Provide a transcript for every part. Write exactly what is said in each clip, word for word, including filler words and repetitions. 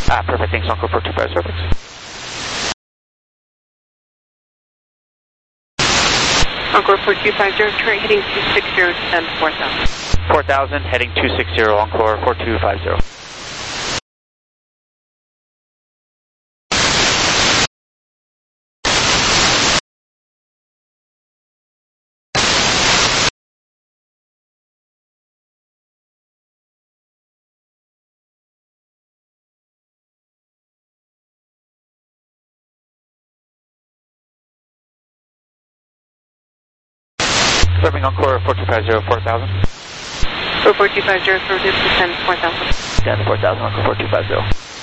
Ah, perfect. Thanks, Encore four two five, perfect. Encore four two five zero, current heading two six zero, descend four thousand. four thousand, heading two six zero, Encore four two five zero. Confirming Encore four two five zero, four thousand. four two five zero, affirmative, descend four thousand. Descend four thousand, Encore four two five zero.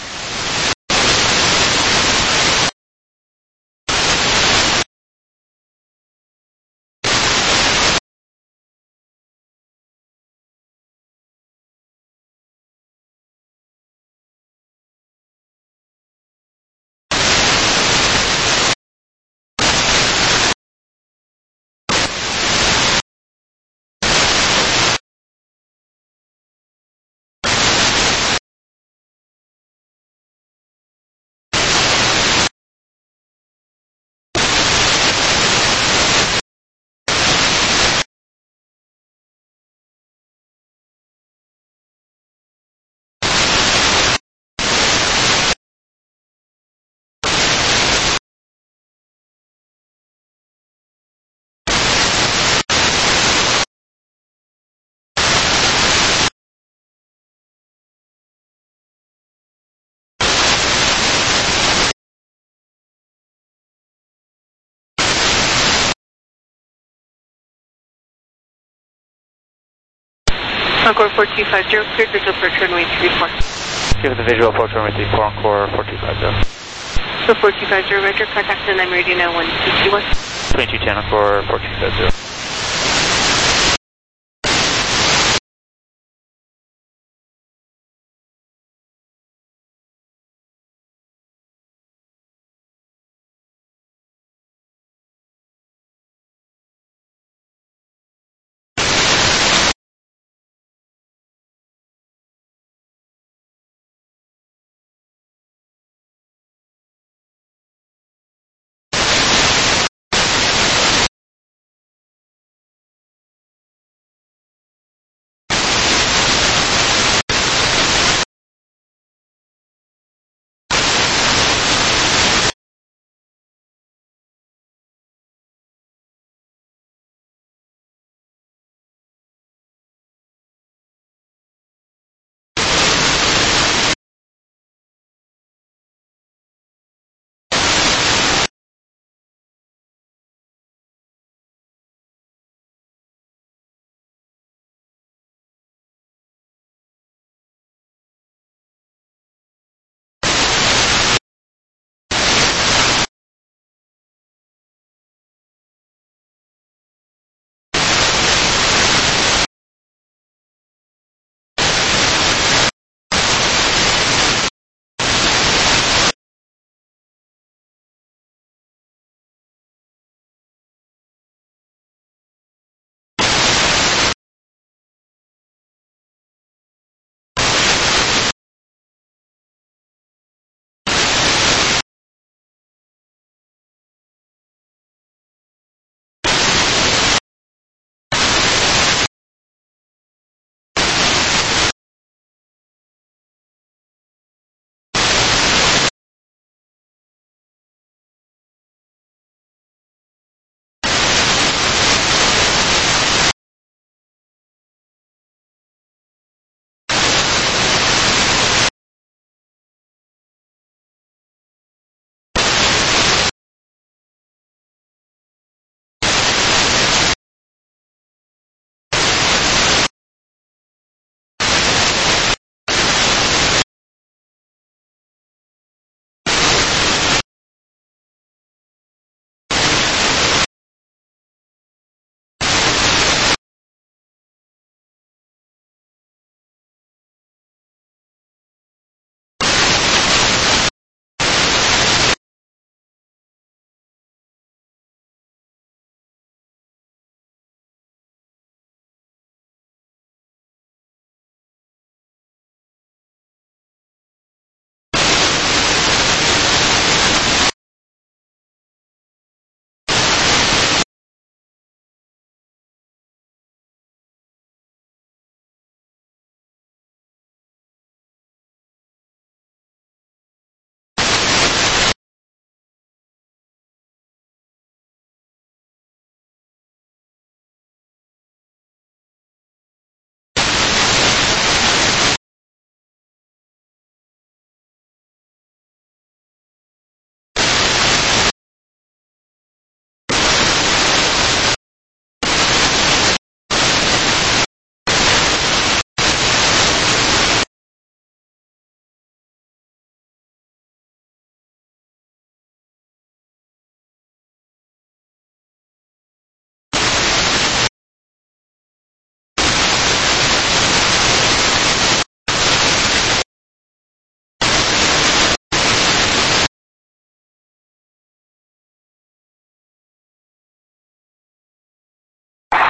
Encore four two five zero, cleared visual approach runway three four. Give the visual approach runway three four, Encore four two five zero. So four two five zero, roger, contact and I'm ready now, one two two one. twenty-two ten, Encore four two five zero.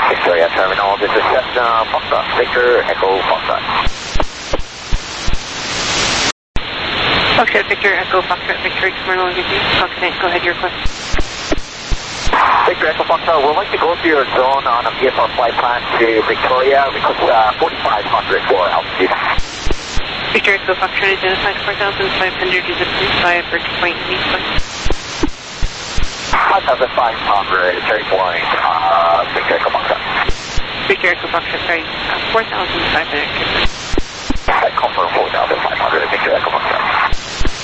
Victoria Terminal, this is Cessna Foxtrot, Victor Echo Foxtrot. Foxtrot, Victor Echo Foxtrot, Victor Terminal, okay, go ahead, your request. Victor Echo Foxtrot, we'd like to go to your zone on a V F R flight plan to Victoria, request uh, forty-five hundred for altitude. Victor Echo Foxtrot, identified four thousand five hundred, is a please fly at Birch Point, five thousand five hundred, Cherry Point, uh, Victor Echo Foxtrot. Victor Echo Foxtrot, sorry, uh, four thousand five hundred. I confirm four thousand five hundred, Victor Echo Foxtrot.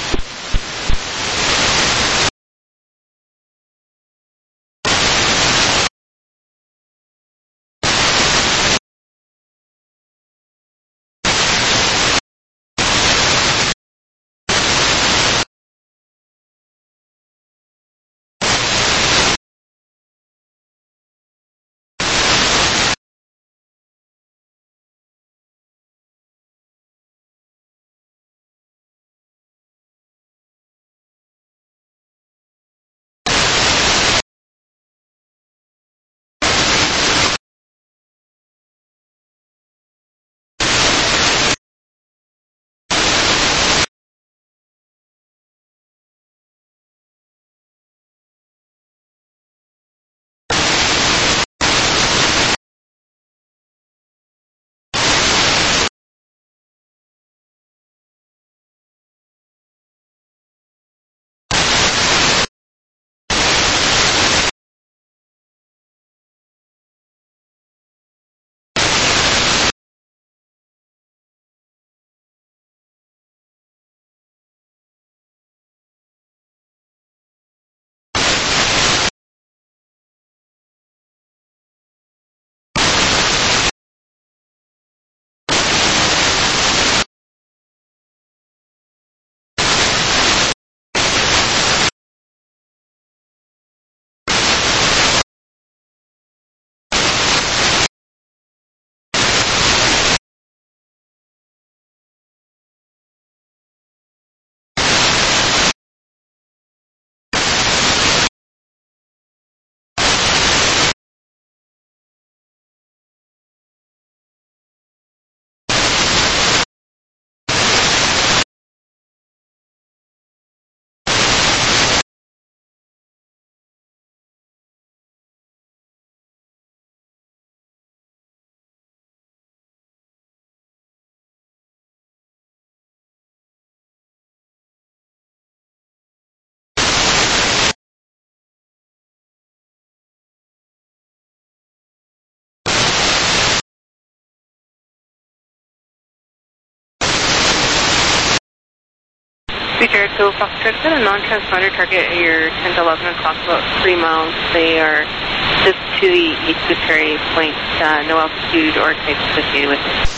Victor Echo Foxtrot, got a non-transponder target at your ten to eleven o'clock, about three miles. They are just to the east of Cherry Point, uh, no altitude or type associated with it.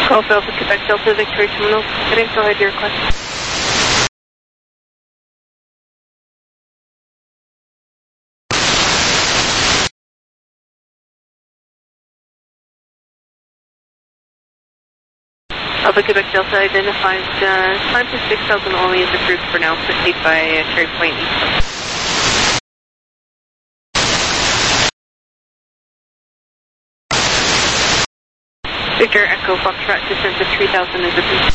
twelve Alpha Quebec Delta Victoria Terminal. Heading, go ahead, your request. Alpha Quebec Delta identifies uh, climb to six thousand only is approved for now. Proceed by uh, carry point east. Victor Echo Foxtrot descent to three thousand is approved.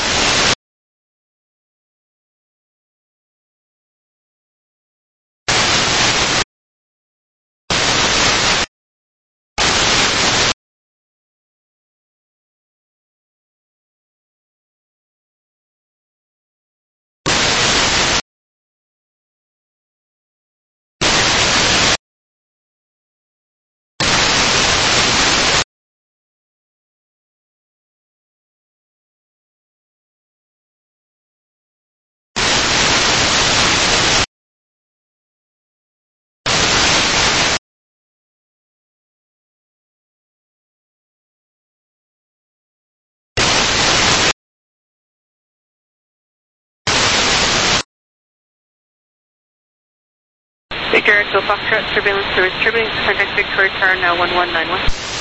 Victor Echo Foxtrot surveillance service terminating. Contact Victoria Tower now one one nine one.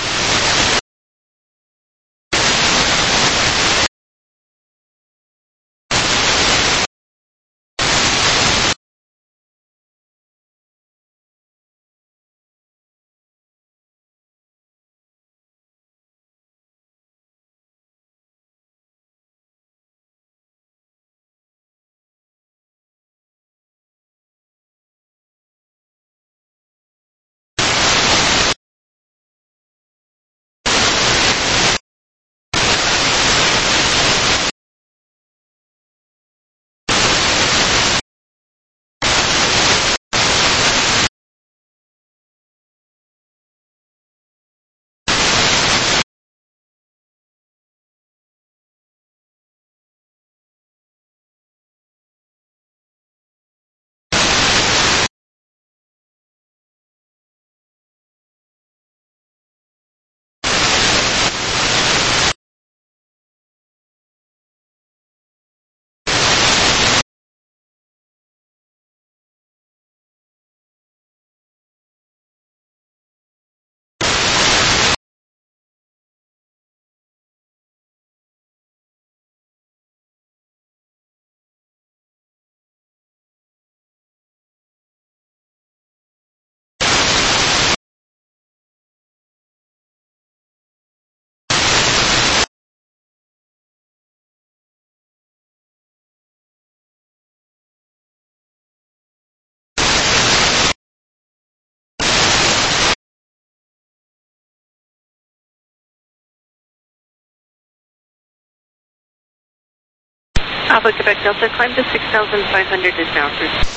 Alpha Quebec Delta, climb to six thousand five hundred is now approved.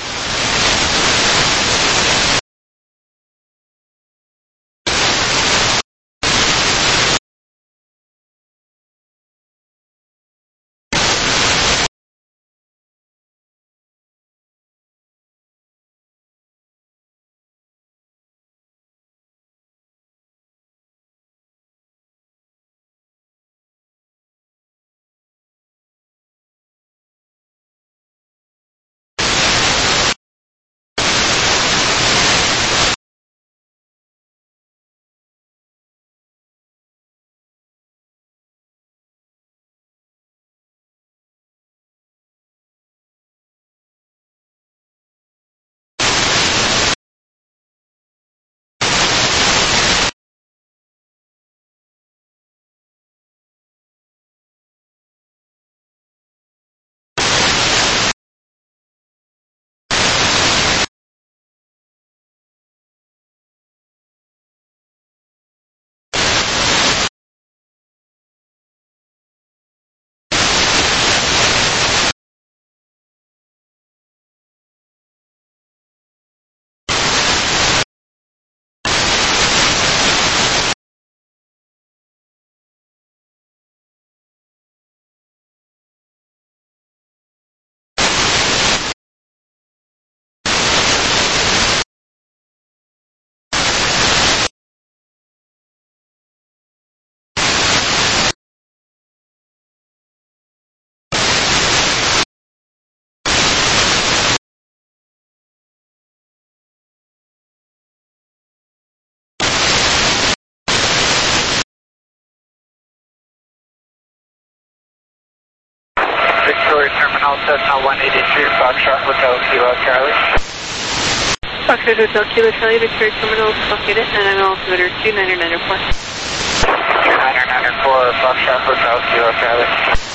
Terminal Cessna one eighty-two, Foxtrot Hotel Kilo Charlie. Foxtrot Hotel Kilo Charlie, Victoria Terminal is located, and I'm altimeter two nine nine four. two nine nine four, Foxtrot Hotel Kilo Charlie.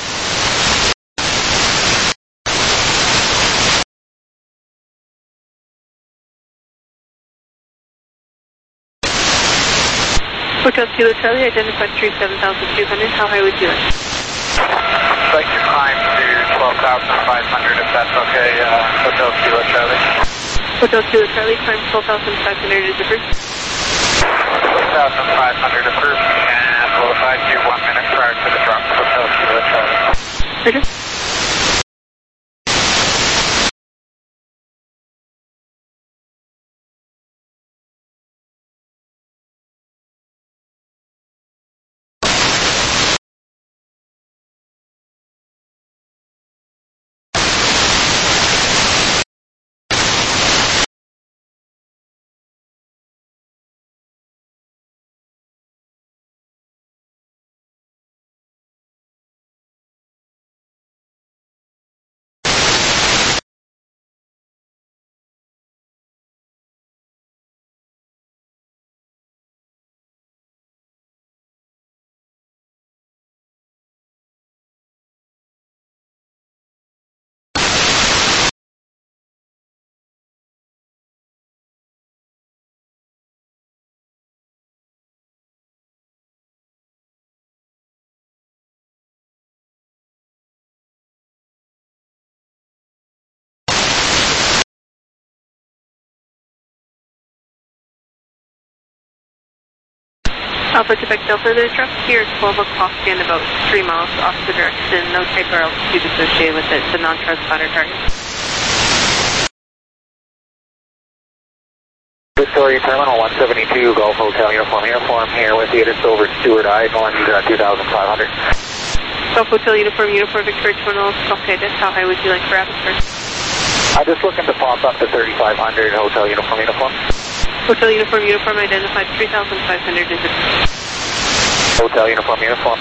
Hotel Kilo Charlie, identified three seven thousand two hundred. How high would you like? I'd like to climb to twelve thousand five hundred if that's okay, uh, Hotel Kilo Charlie. Hotel Kilo Charlie, climb twelve thousand five hundred is approved. twelve thousand five hundred approved, and we'll advise you one minute prior to the drop, Hotel Kilo Charlie. Roger. Alpha Quebec Delta, there's traffic here at twelve o'clock and about three miles off the direction. No type or altitude associated with it. It's a non-transponder target. Victoria Terminal one seventy-two, Golf Hotel Uniform Uniform here with you. It's over Stewart Island, uh, two thousand five hundred. Golf Hotel Uniform Uniform Victoria Terminal, located. How high would you like for atmosphere? I'm just looking to pop up to thirty-five hundred, Hotel Uniform Uniform. Hotel Uniform Uniform identified three thousand five hundred is approved. Hotel Uniform Uniform.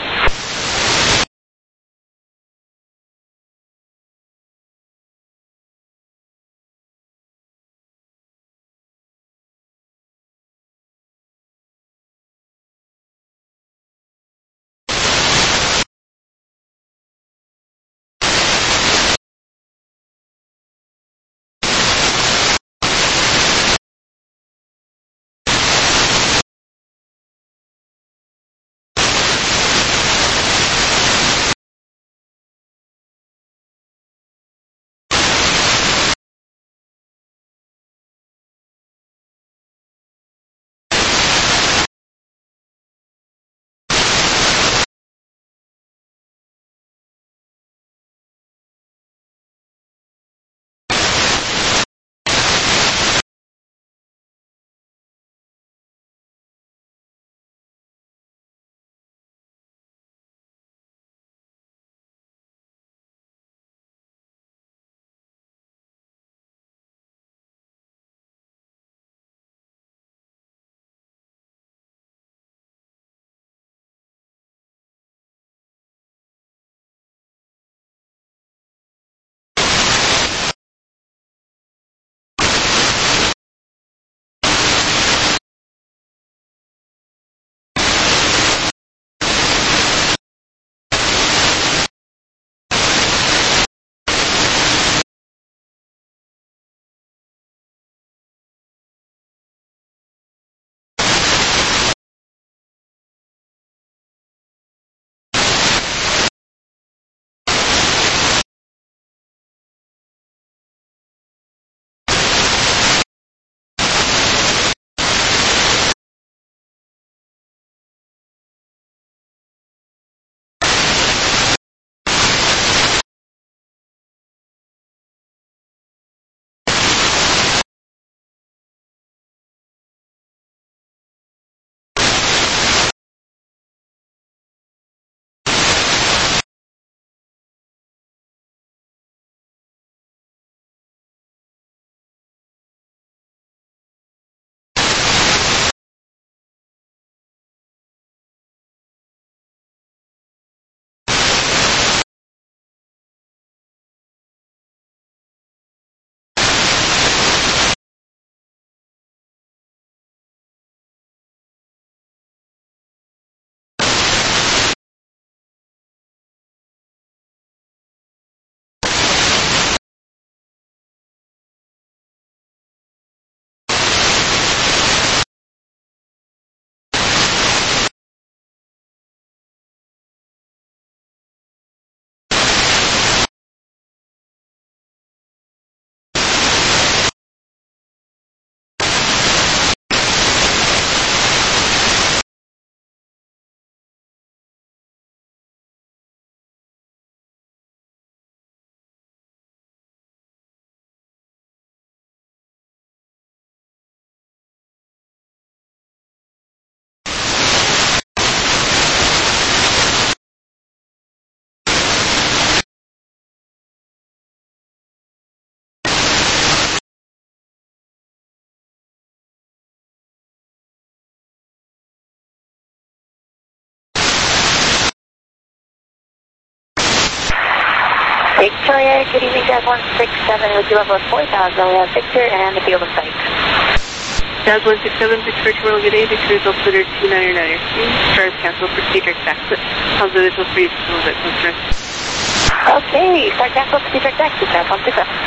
Victoria, good evening, Jazz one six seven, with you level of four thousand, we have Victor and the field in sight. Jazz one six seven, Victoria Terminal, good day, Victoria's altimeter two ninety-nine, stars cancel for Cedric exit. How's the visual for you, a little bit closer? Okay, start cancel for Cedric exit, Jazz one six seven.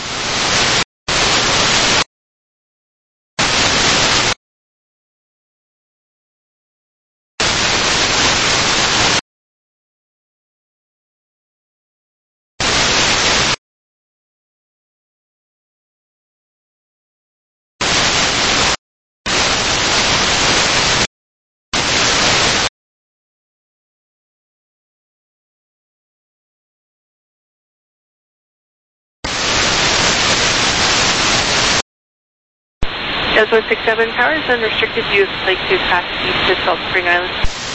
Jazz one six seven, power is unrestricted use, like to pass east to Salt Spring Island.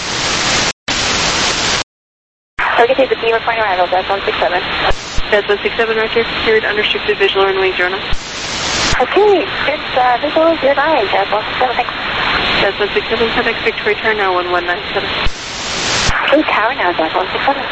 Okay, take the beam of point arrival, Jazz one six seven. Jazz one six seven, roger, secured, unrestricted visual runway zero nine. Okay, good uh, visual, zero nine, Jazz one six seven, thanks. Jazz one six seven, FedEx Victoria Tower now one one nine seven. Okay, tower now, Jazz one six seven.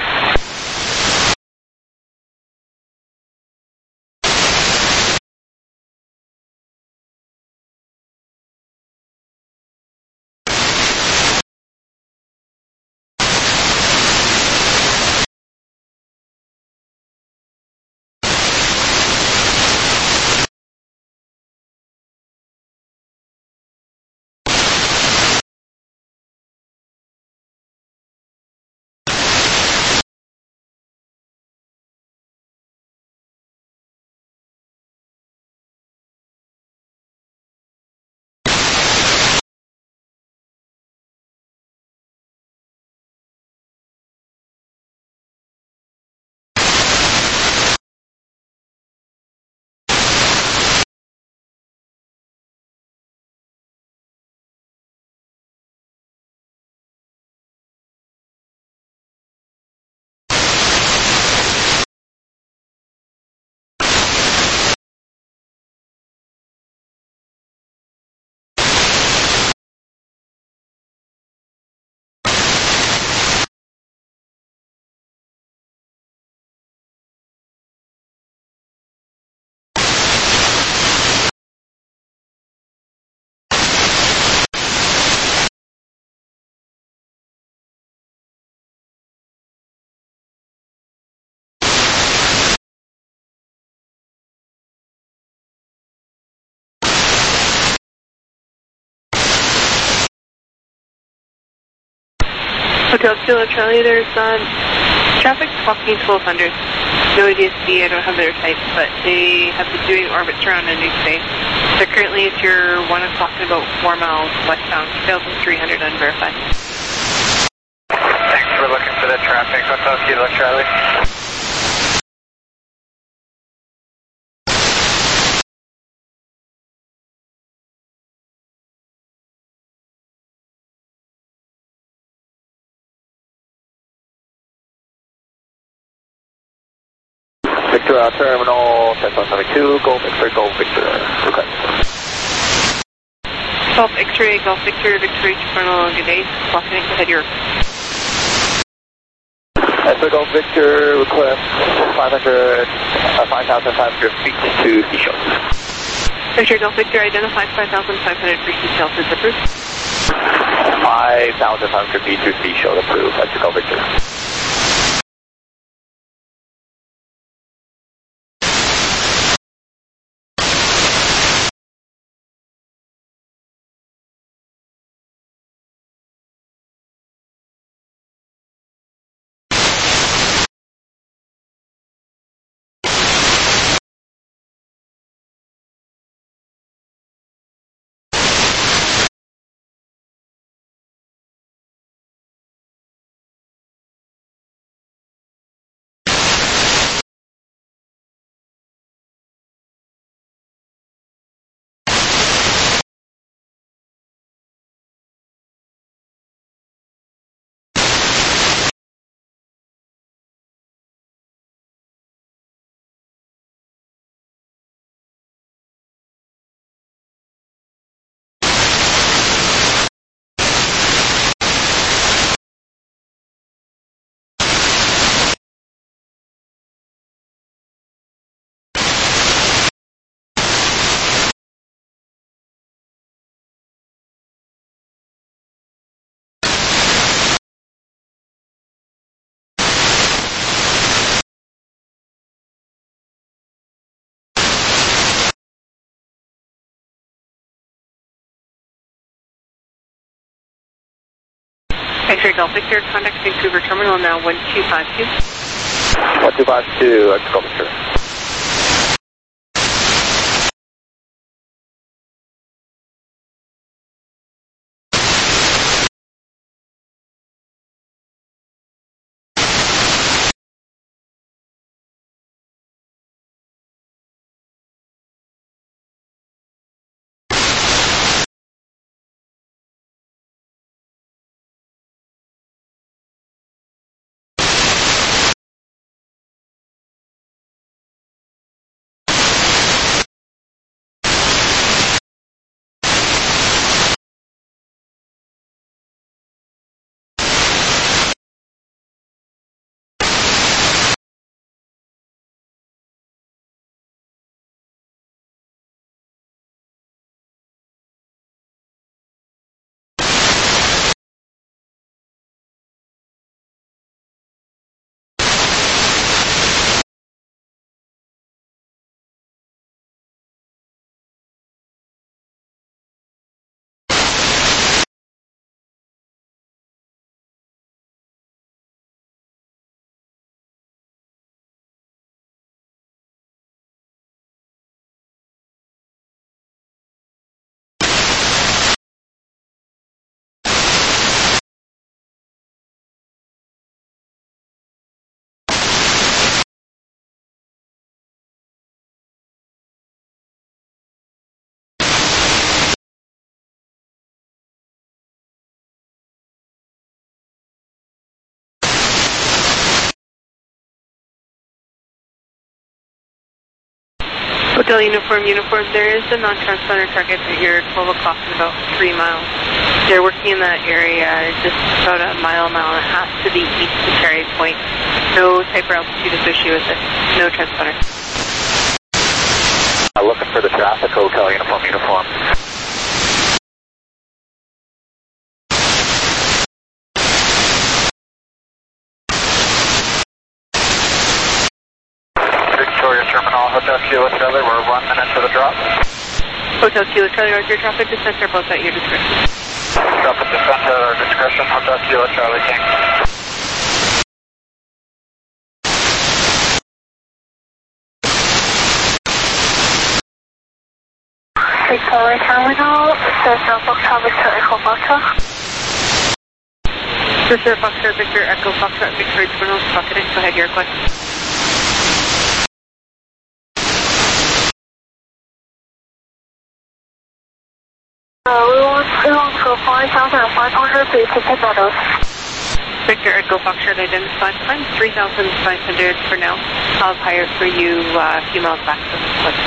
Hotel Kilo Charlie, there's um, traffic walking twelve hundred. No idea C, I don't have their type, but they have been doing orbits around a new space. So currently if you're one o'clock and about four miles westbound, sales is three hundred unverified. Thanks for looking for the traffic, Hotel Kilo Charlie. Victor Terminal, ten one seven two, Golf Victor, Golf Victor, request. Golf X-ray, Golf Victor, Victoria Terminal, good day. Clocking in to head your... That's Golf Victor, request five hundred, uh, five thousand five hundred feet to Seashells. Victor, Golf Victor, identified five thousand five hundred for Seashells, is approved. five thousand five hundred feet to Seashells, approved. That's Golf Victor. X-ray Golf Victor, contact Vancouver Terminal now one two five two. one two five two, X-Golf Victor. Hotel Uniform, Uniform, there is a non-transponder target at your twelve o'clock in about three miles. They're working in that area just about a mile, mile and a half to the east of Cherry Point. No type or altitude associated with it. No transponder. I'm looking for the traffic, Hotel Uniform, Uniform. Victoria Terminal, Hotel Kilo Charlie, we're one minute to the drop. Hotel Kilo Charlie, Roger, traffic descent are both at your discretion. Traffic descent at our discretion, Hotel Kilo Charlie, King. Victoria Terminal, Cessna Foxtrot Victor Echo Foxtrot. Cessna Foxtrot Victor Echo Foxtrot Victoria Terminal, pocketing, go ahead, your request. Uh, we want, we want for five thousand five hundred, please take orders. Victor Echo Foxtrot identified time, three thousand five hundred for now. I'll have higher for you uh, a few miles back from this place.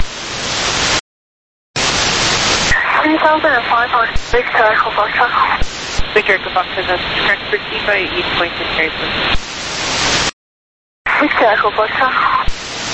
three thousand five hundred, Victor Echo Foxtrot. Victor Echo Foxtrot, that's correct for T by East Point to Cherry Point. Victor Echo Foxtrot.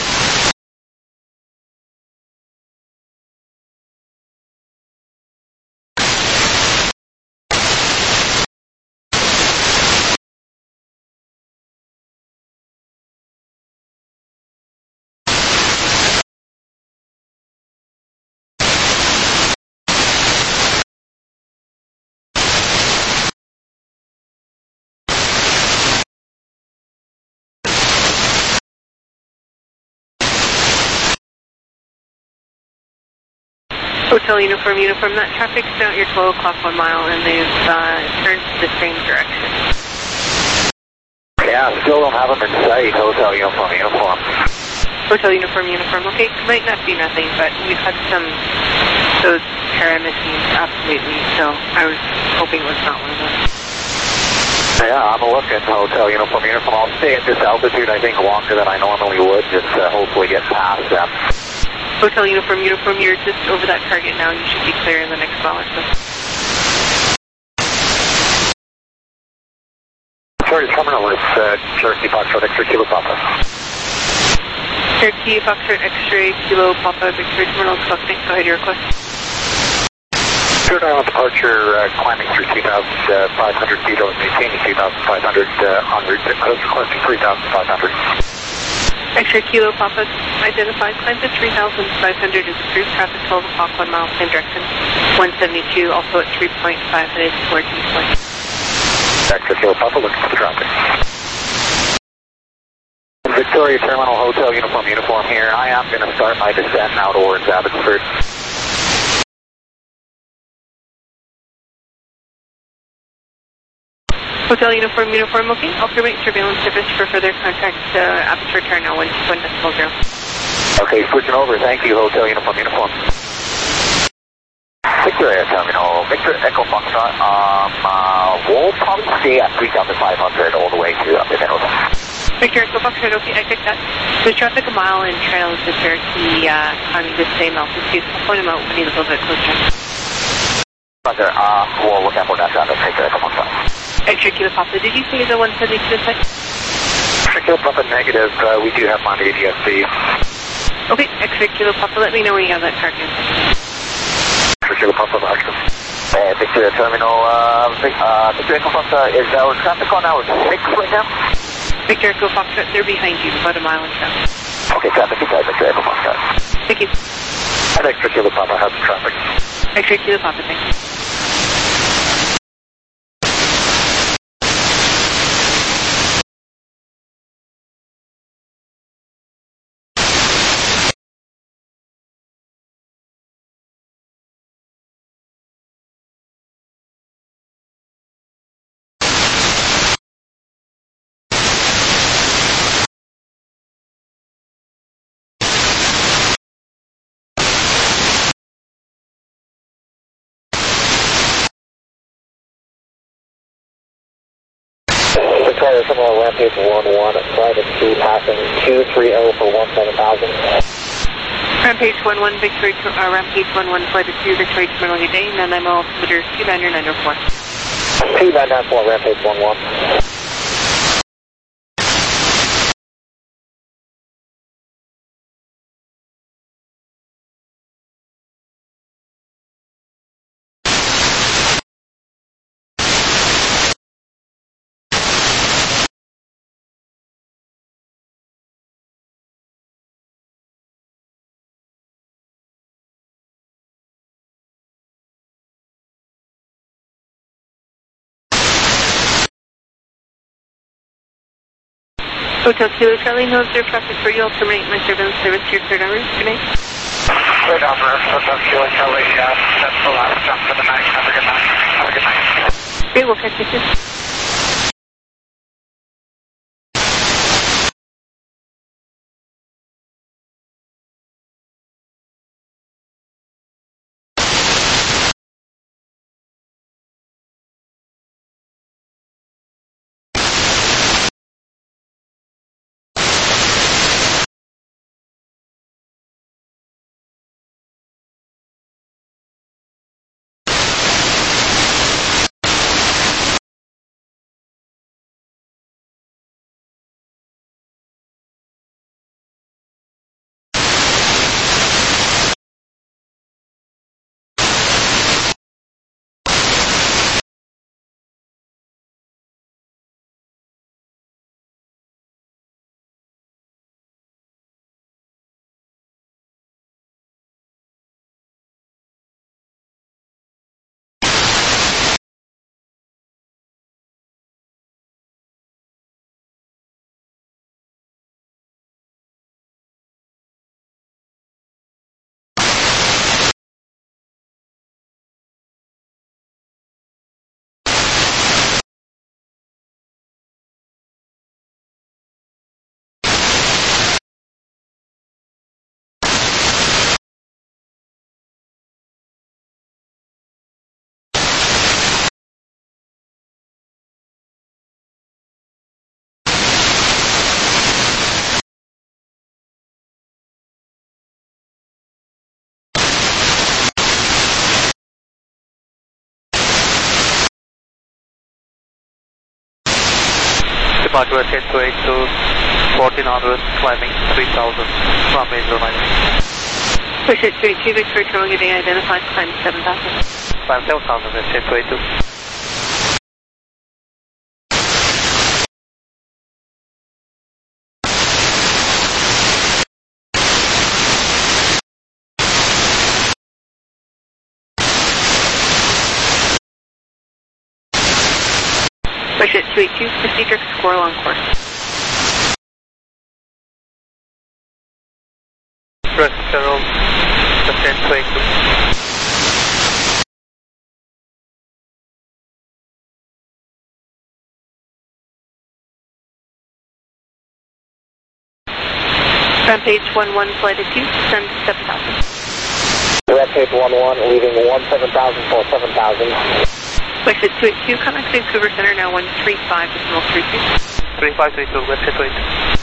Hotel Uniform, Uniform, that traffic's now at your twelve o'clock one mile and they've uh, turned the same direction. Yeah, still don't have them in sight, Hotel Uniform, Uniform. Hotel Uniform, Uniform, okay, might not be nothing, but we've had some, those parameters, absolutely, so I was hoping it was not one of those. Yeah, I'm looking, Hotel Uniform, Uniform. I'll stay at this altitude, I think, longer than I normally would, just uh, hopefully get past them. Hotel Uniform, Uniform, you're just over that target now. You should be clear in the next mile or so. Cherry Terminal is uh, Cherokee Foxtrot X-ray Kilo Papa. Cherokee Foxtrot X-ray Kilo Papa, Victoria Terminal, collecting. Go ahead, your request. Third island departure, uh, climbing through two thousand five hundred feet, over maintaining two thousand five hundred uh, on route, requesting three thousand five hundred. X-ray Kilo Papa, identified, climb to three thousand five hundred is approved, traffic twelve o'clock, one mile, same direction, one seventy-two, also at three point five, headed towards East Point. Extra Kilo Papa, looking for the traffic. Victoria Terminal Hotel Uniform Uniform here. I am going to start my descent now towards Abbotsford. Hotel Uniform Uniform, okay. I'll terminate surveillance service for further contact uh, Abbotsford Terminal one one decimal zero. Okay, switching over. Thank you, Hotel Uniform Uniform. Victoria Terminal, Victor Echo Foxtrot. Um, uh, we'll probably stay at three thousand five hundred all the way to up to Denver. Victor Echo Foxtrot, okay, I picked that. There's traffic a mile and trails with Cherokee uh, climbing the same altitude. I'll point them out when he's a little bit closer. Roger, uh, we'll look out for that traffic. Victor Echo Foxtrot. Extra Kilo Papa, did you say the one seventy to the side? Extra Kilo Papa negative, uh, we do have Monday A D S C. Okay, Extra Kilo Papa, let me know when you have that target. Extra Kilo Papa, Oscar. Uh, Victoria Terminal, uh, Vic, uh, Victoria Echo Foxtrot, is our traffic on hour six right now? Victor Echo Foxtrot, they're behind you, about a mile and a half. Okay, traffic inside Victoria Echo Foxtrot. Thank you. And Extra Kilo Papa has some traffic. Extra Kilo Papa, thank you. Victoria Terminal, Rampage one one, private two, passing two three zero for one seven thousand. Rampage one one, Victoria, uh, Rampage one one, flight of two, Victoria Terminal, good day, and then I'm all altimeter two nine nine zero four. two nine nine four, Rampage one one. Hotel Kilo Charlie, no observed traffic for you. I'll terminate my surveillance service to your cleared hours. Good night. Good afternoon, Hotel Kilo Charlie. Uh, that's the last jump for the night. Have a good night. Have a good night. Great, we'll catch you soon. Departure ten two eight to fourteen hundred, climbing three thousand from Major nine. Push it thirty-two, Victoria Terminal, good day, identified, climb seven thousand. Climb seven thousand at ten two eight two. Push it two eight two, proceed direct squirrel on course. Direct squirrel, descend two eight two. Rampage one one, flight two, descend seven thousand. Rampage one one, leaving one seven thousand for seven thousand. Push it two eight two, contact Vancouver Center now one three five, decimal three two. three five three two, website two eight two.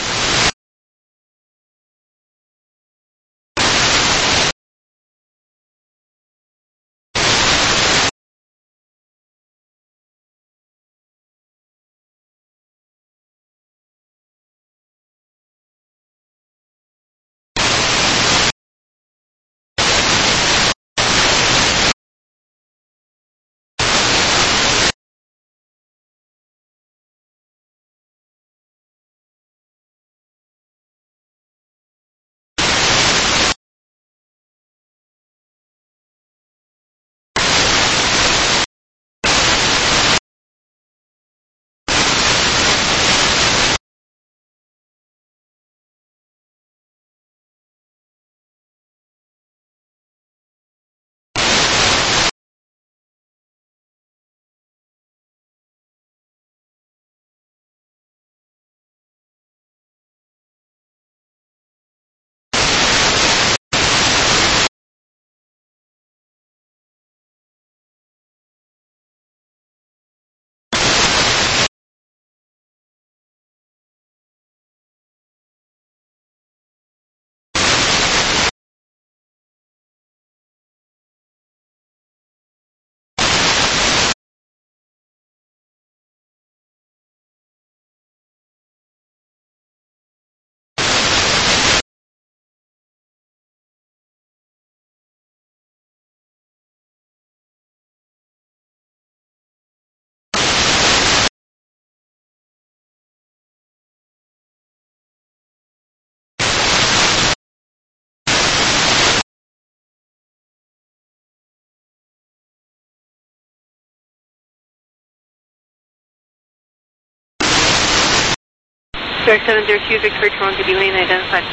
Direct seven zero two, Victoria Toronto, be lane identified.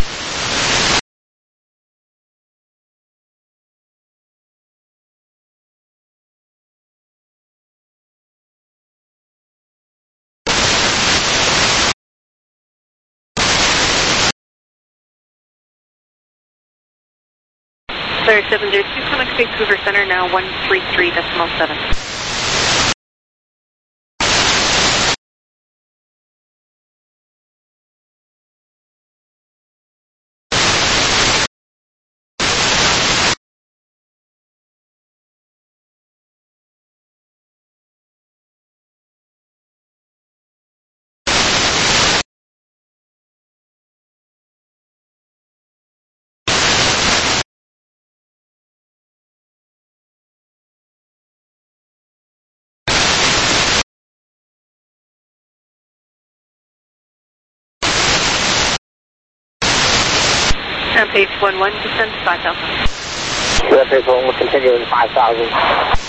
Direct seven zero two, contact Vancouver Center now one three three, decimal seven. Rampage one one, descend five thousand. Rampage one will continue in five thousand.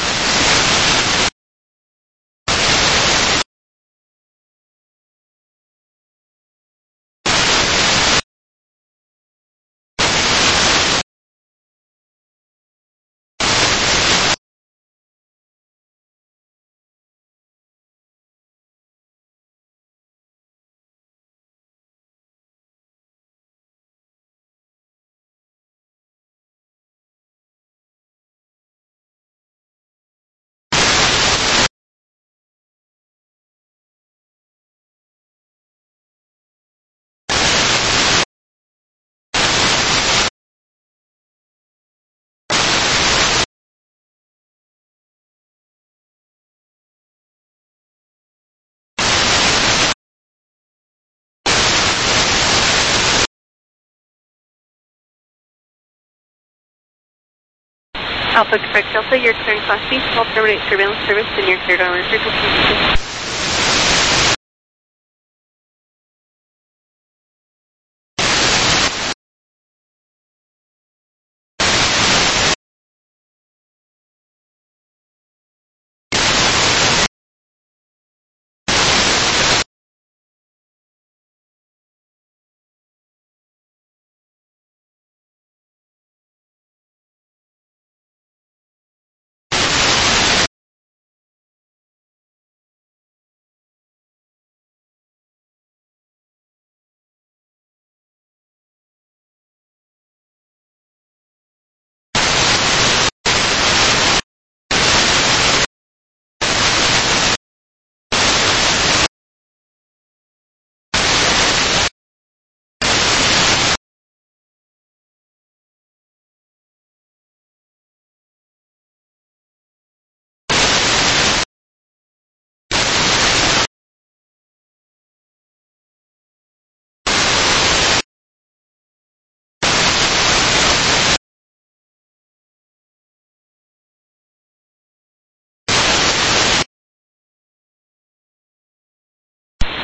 Alpha Quebec Delta, you're clearing Class B, small terminate surveillance service, and you're cleared on frequency.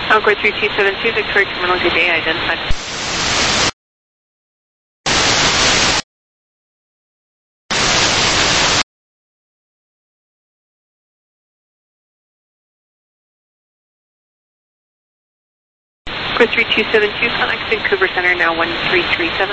Encore three two seven two, Victoria Terminal, good day, identified. Encore three two seven two, contact Vancouver Center, now one three three seven.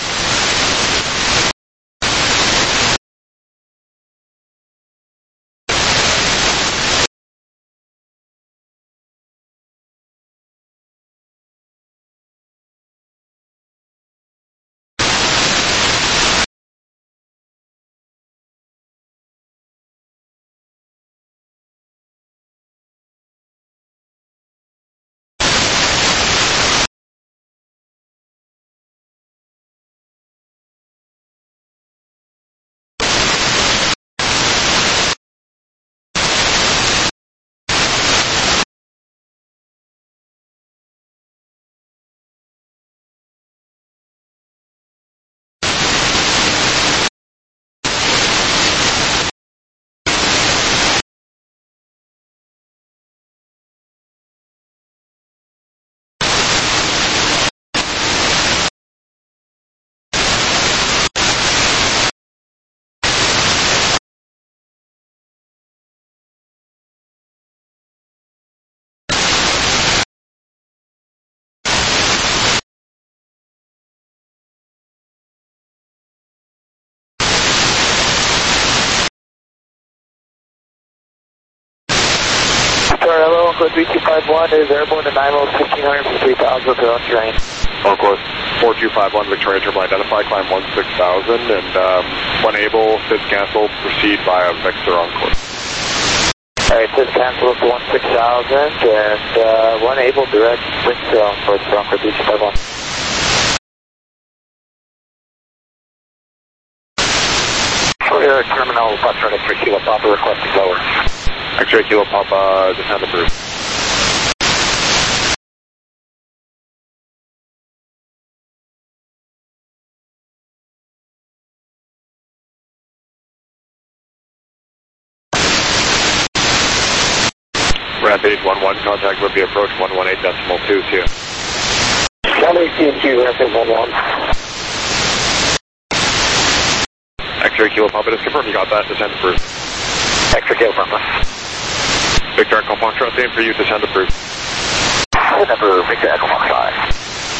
Hello, Encore three two five one is airborne to nine miles, fifteen hundred for three thousand with their own terrain. Encore four two five one, Victoria Triple identify, climb one six thousand, and um, when able, Fitz cancel, proceed via Victor Encore. Alright, Fitz cancel to one six thousand, and uh, when able, direct Victor Encore to Encore three two five one. Clear terminal, Foxtrot X-ray Kilo Papa requesting lower. X-ray Kilo Papa, descend approved. Rampage one one, contact would be approach one one eight decimal two two. one eight two two, Rampage one one. X-ray Kilo Papa, just confirm you got that, descend approved. X-ray Kilo Papa. Victor Echo Foxtrot, same for you, descend approved. Descend approved, Victor Echo Foxtrot.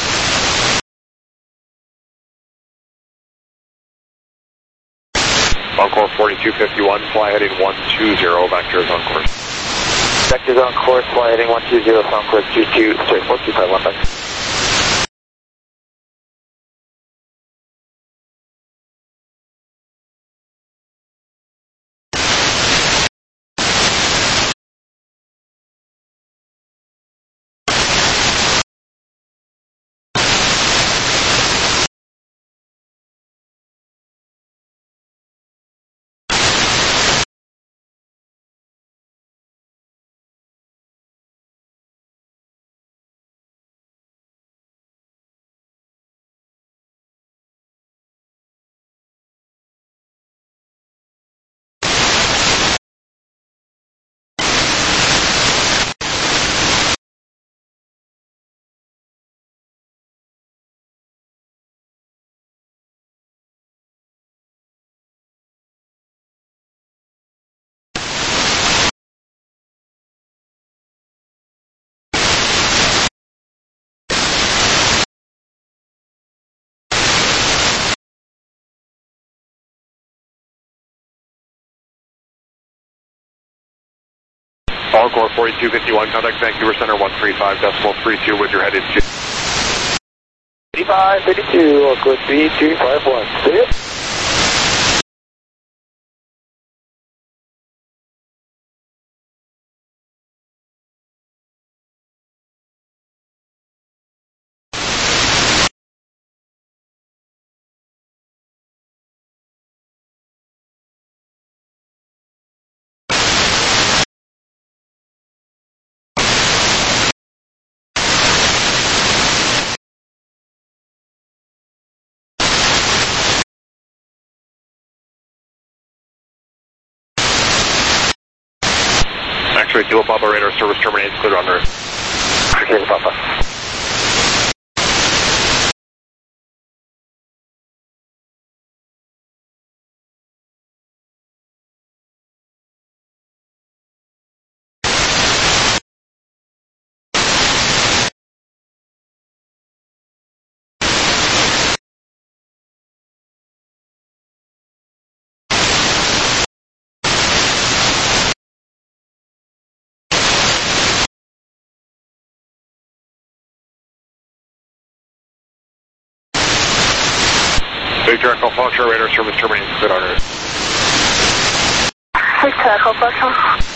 Encore forty-two fifty-one, fly heading one two zero, vectors on course. Vectors on course, fly heading one two zero, on course two two, sorry, four two five one, back. Encore forty-two fifty-one, contact Vancouver Center one three five decimal three two with your headed to... thirty-five thirty-two, Encore three two five one, see it? X-ray Kilo Papa radar service terminates, clear on route. Appreciate it, Papa. Victor Echo Foxtrot radar service terminating split on route. Victor Echo Foxtrot.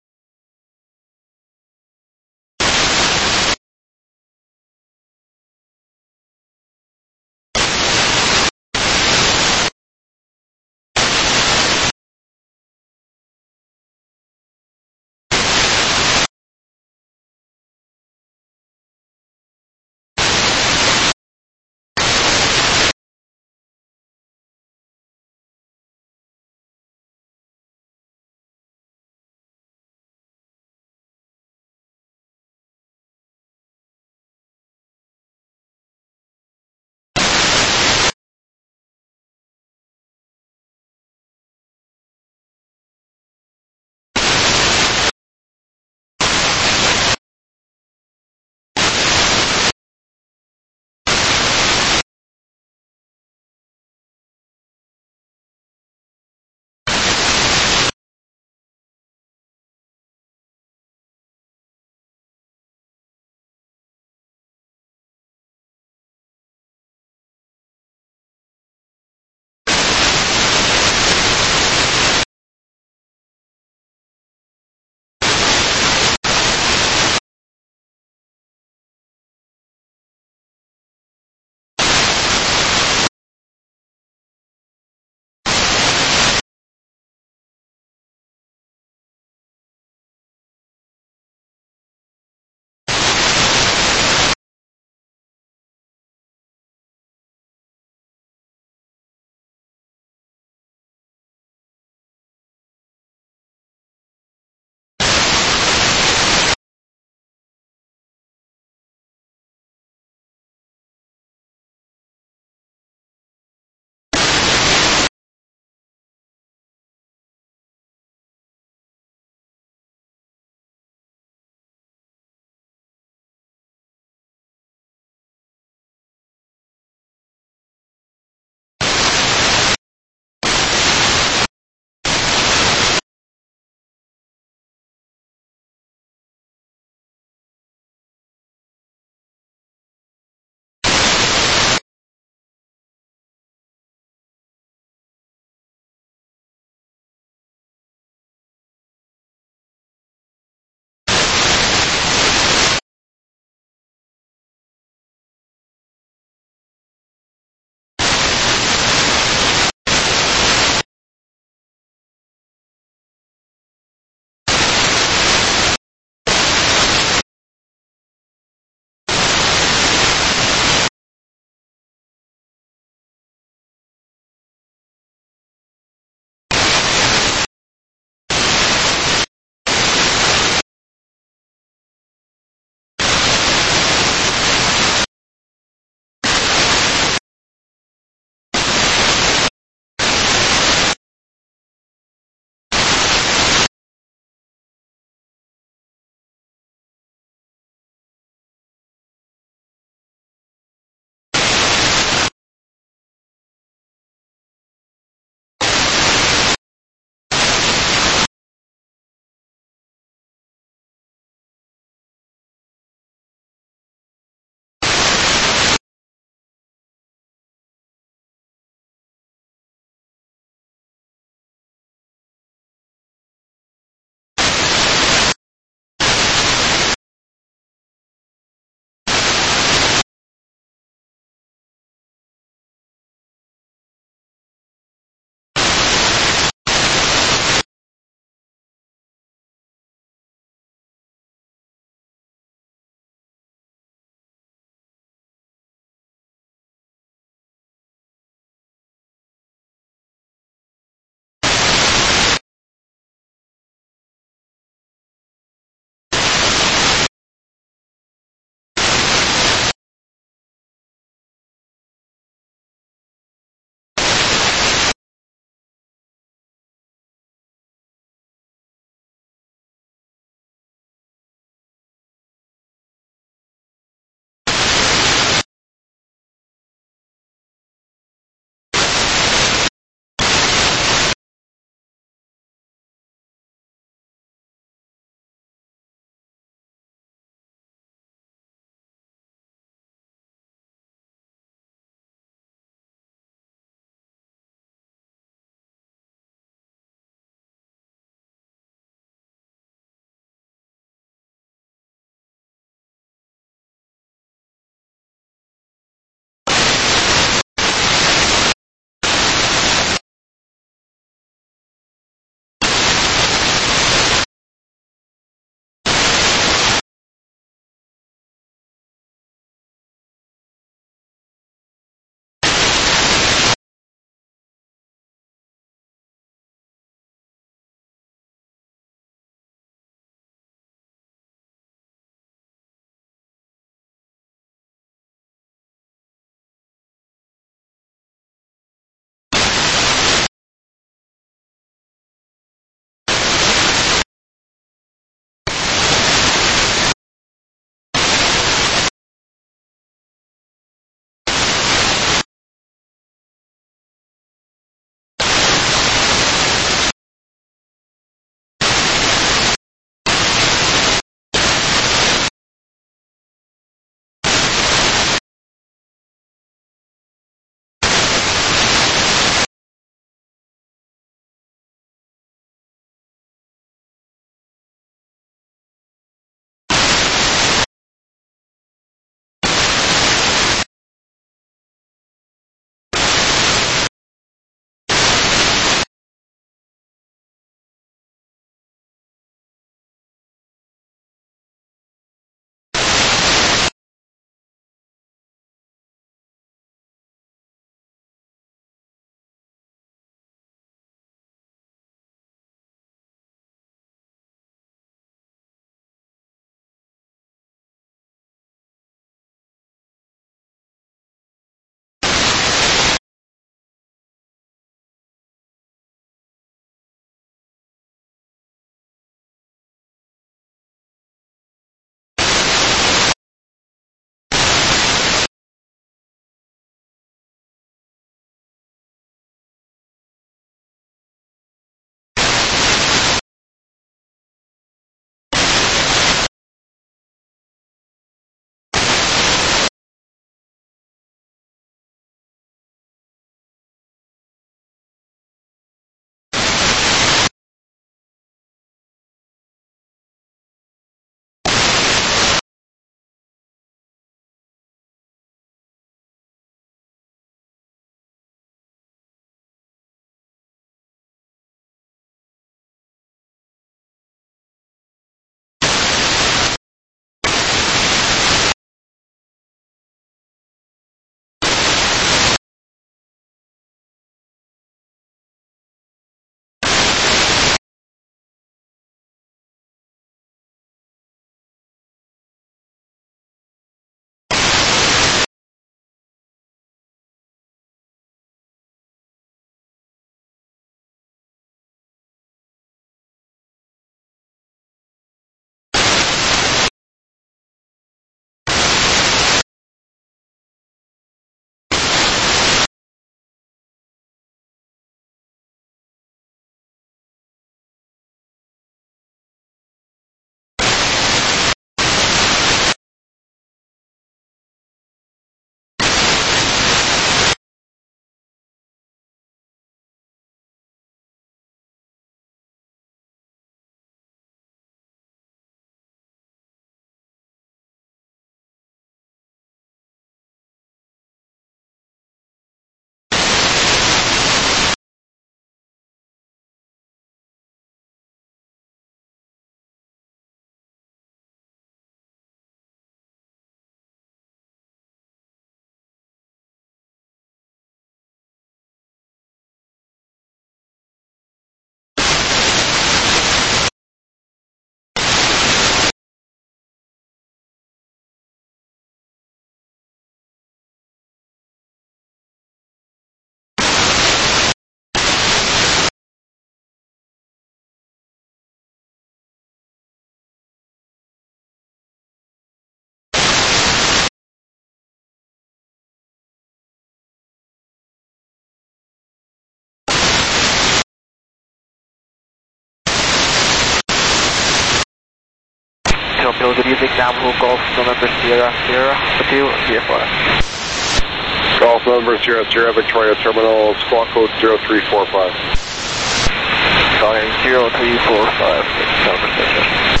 Terminal, good evening, Navajo Golf, November Sierra, Sierra, two, V F R. Golf November Sierra, Sierra, Victoria Terminal, squawk code zero three four five. Sorry, zero three four five, conversation.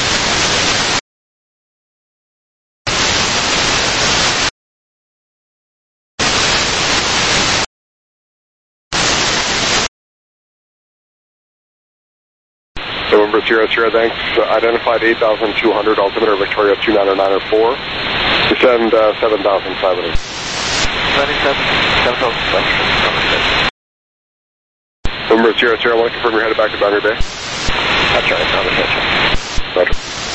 November Sierra, Sierra, thanks. Uh, identified eight thousand two hundred, altimeter Victoria two nine nine four. Descend uh, seven thousand five hundred. twenty-seven, seven thousand five hundred. November Sierra, Sierra, I want to confirm you're headed back to Boundary Bay. That's right, conversation. Roger.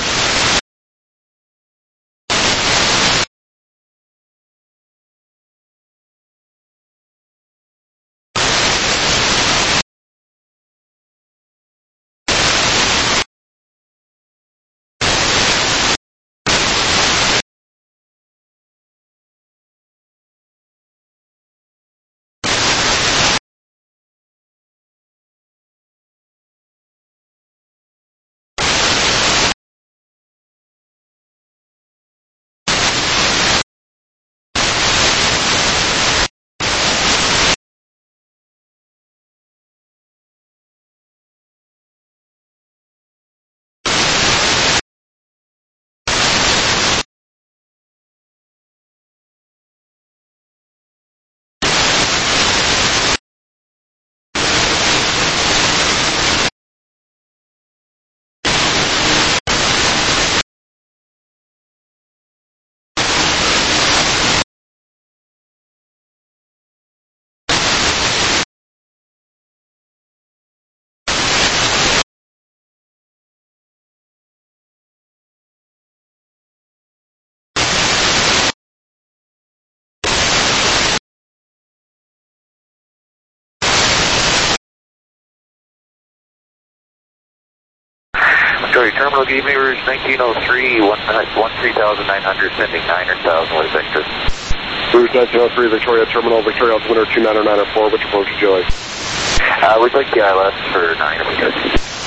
Victoria Terminal, good evening, Rouge nineteen oh three, one three thousand nine hundred, sending nine thousand, what is extra? Rouge nineteen oh three, Victoria Terminal, Victoria altimeter two nine nine four, which approach would you like? Uh, we'd like the I L S for nine if we could.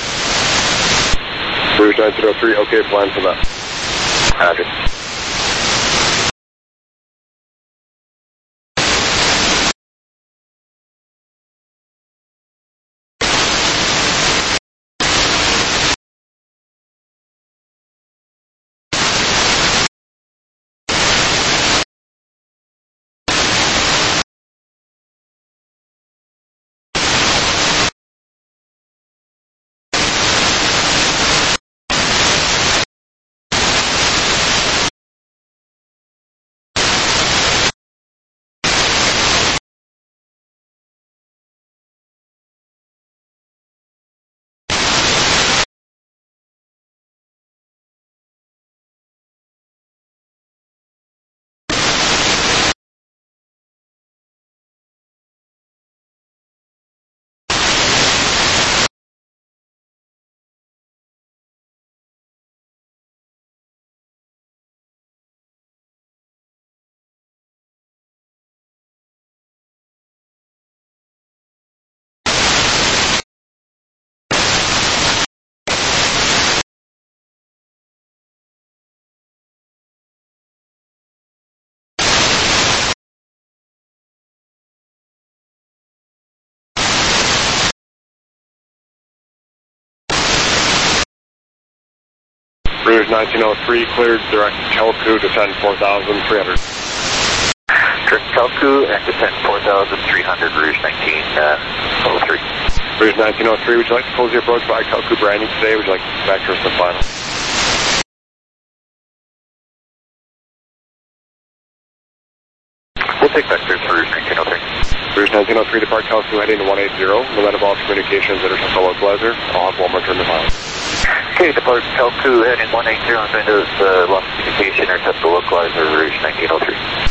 Rouge nineteen oh three, okay, plan for that. Roger. Rouge nineteen oh three, cleared direct Telku, descend four thousand three hundred. Direct Telku and descend four thousand three hundred, Rouge nineteen oh three. Rouge nineteen oh three, would you like to close the approach by Telku branding today? Would you like to vector some final? We'll take vectors for Rouge nineteen oh three. Rouge nineteen oh three, depart Telku heading to one eighty, no of all communications, intercept the localizer. I'll have one more turn to file. Okay, depart Telku heading one eighty, Windows, uh, lost communication, intercept the localizer, Rouge nineteen oh three.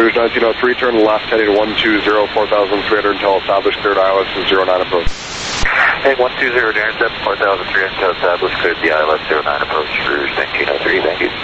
Rouge nineteen oh three, turn left heading one two zero, four thousand three hundred until established, cleared I L S and zero nine approach. Hey, one two zero, to intercept, four thousand three hundred until established, cleared the I L S zero nine approach, Rouge nineteen oh three, thank you.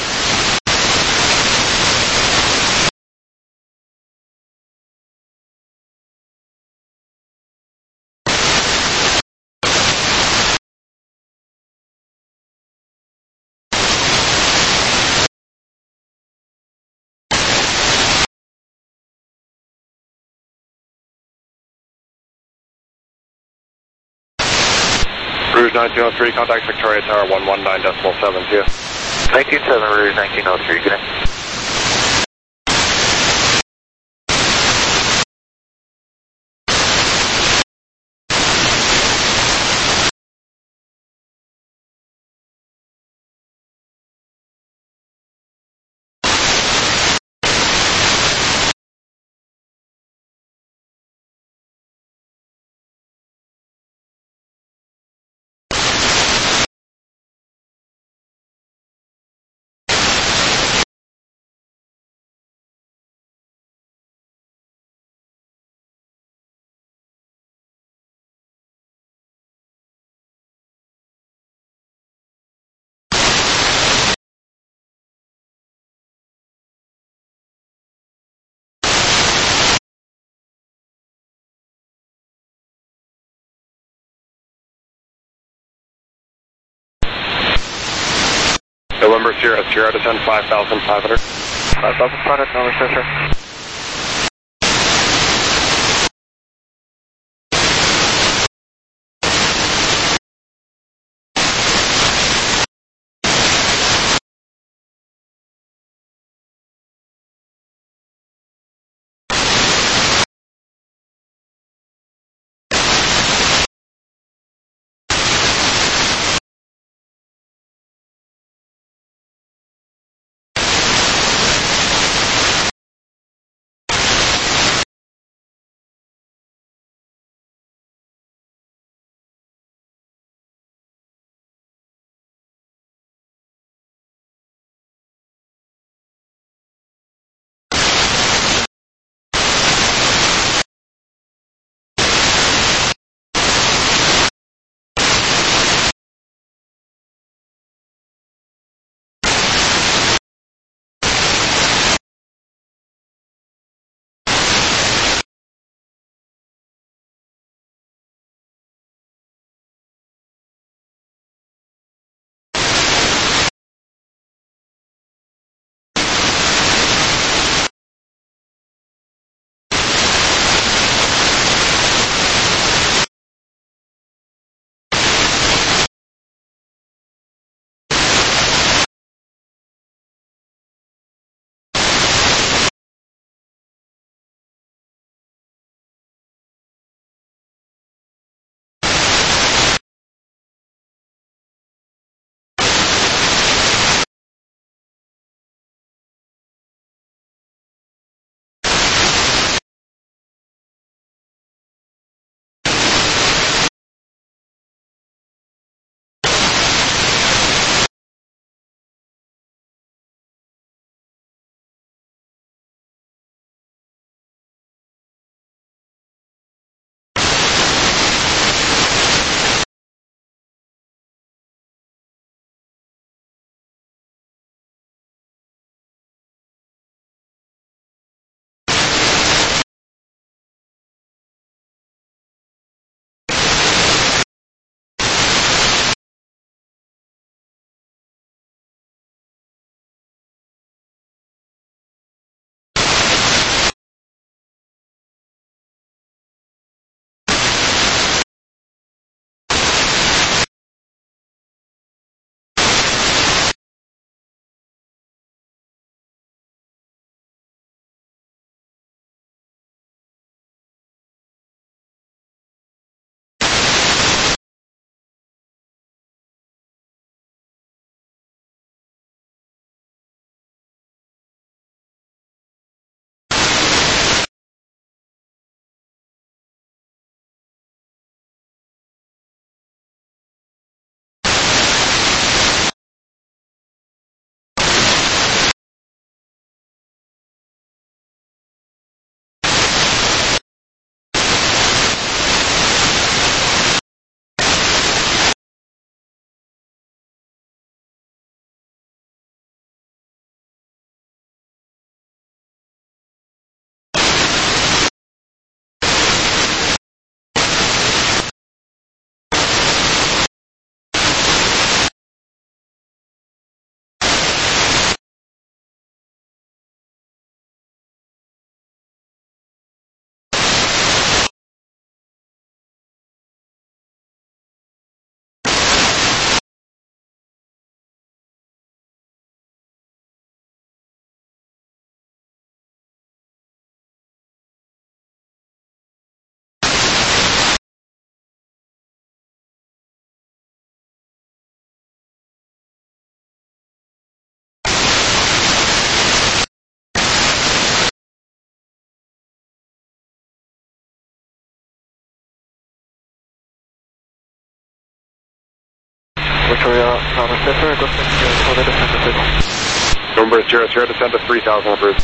Rouge nineteen oh three, contact Victoria Tower one one nine decimal seven, see ya. nineteen seven, Rouge nineteen oh three, good night. November Sierra, Sierra descend five thousand five hundred. five thousand five hundred, November Sierra. Victoria, November Center, requesting Minnesota descend to signal. November Sierra Sierra, descend to three thousand approved.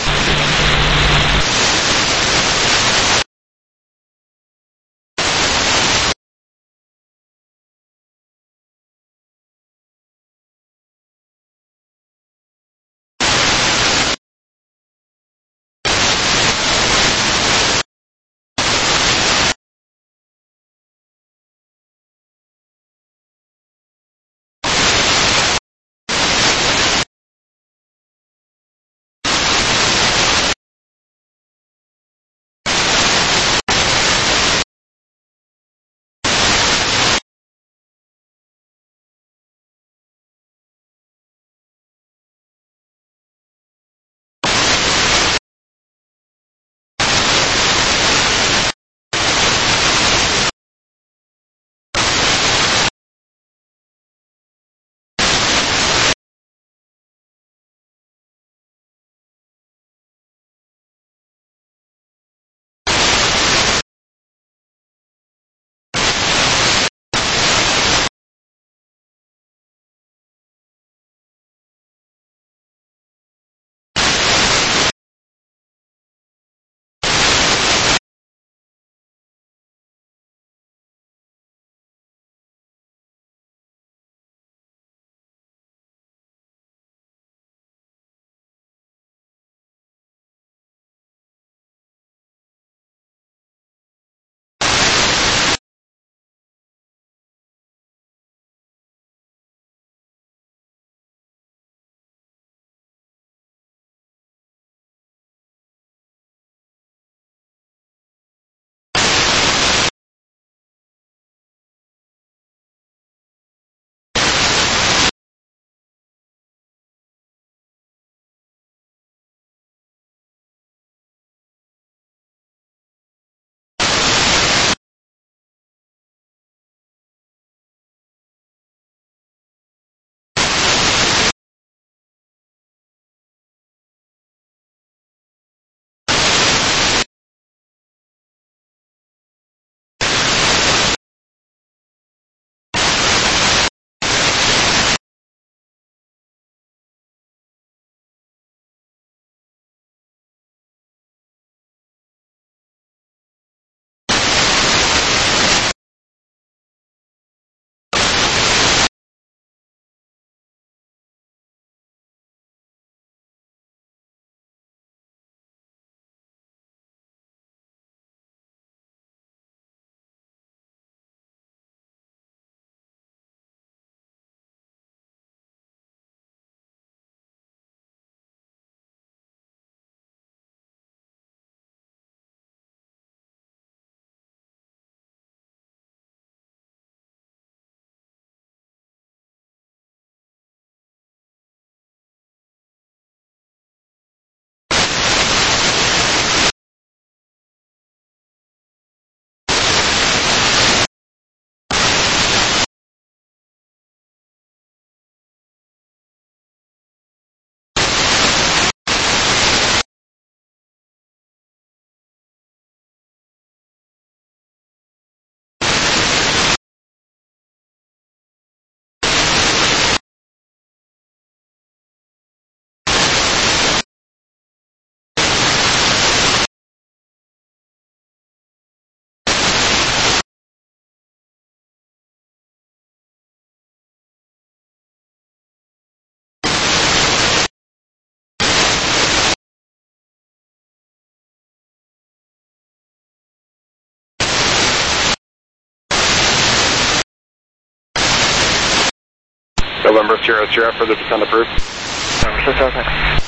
November Sierra Sierra for the descent approved. November Sierra,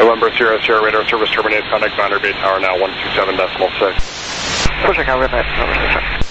November Sierra Sierra radar service terminated. Contact Boundary Bay Tower now one two seven decimal six. Pushing out midnight.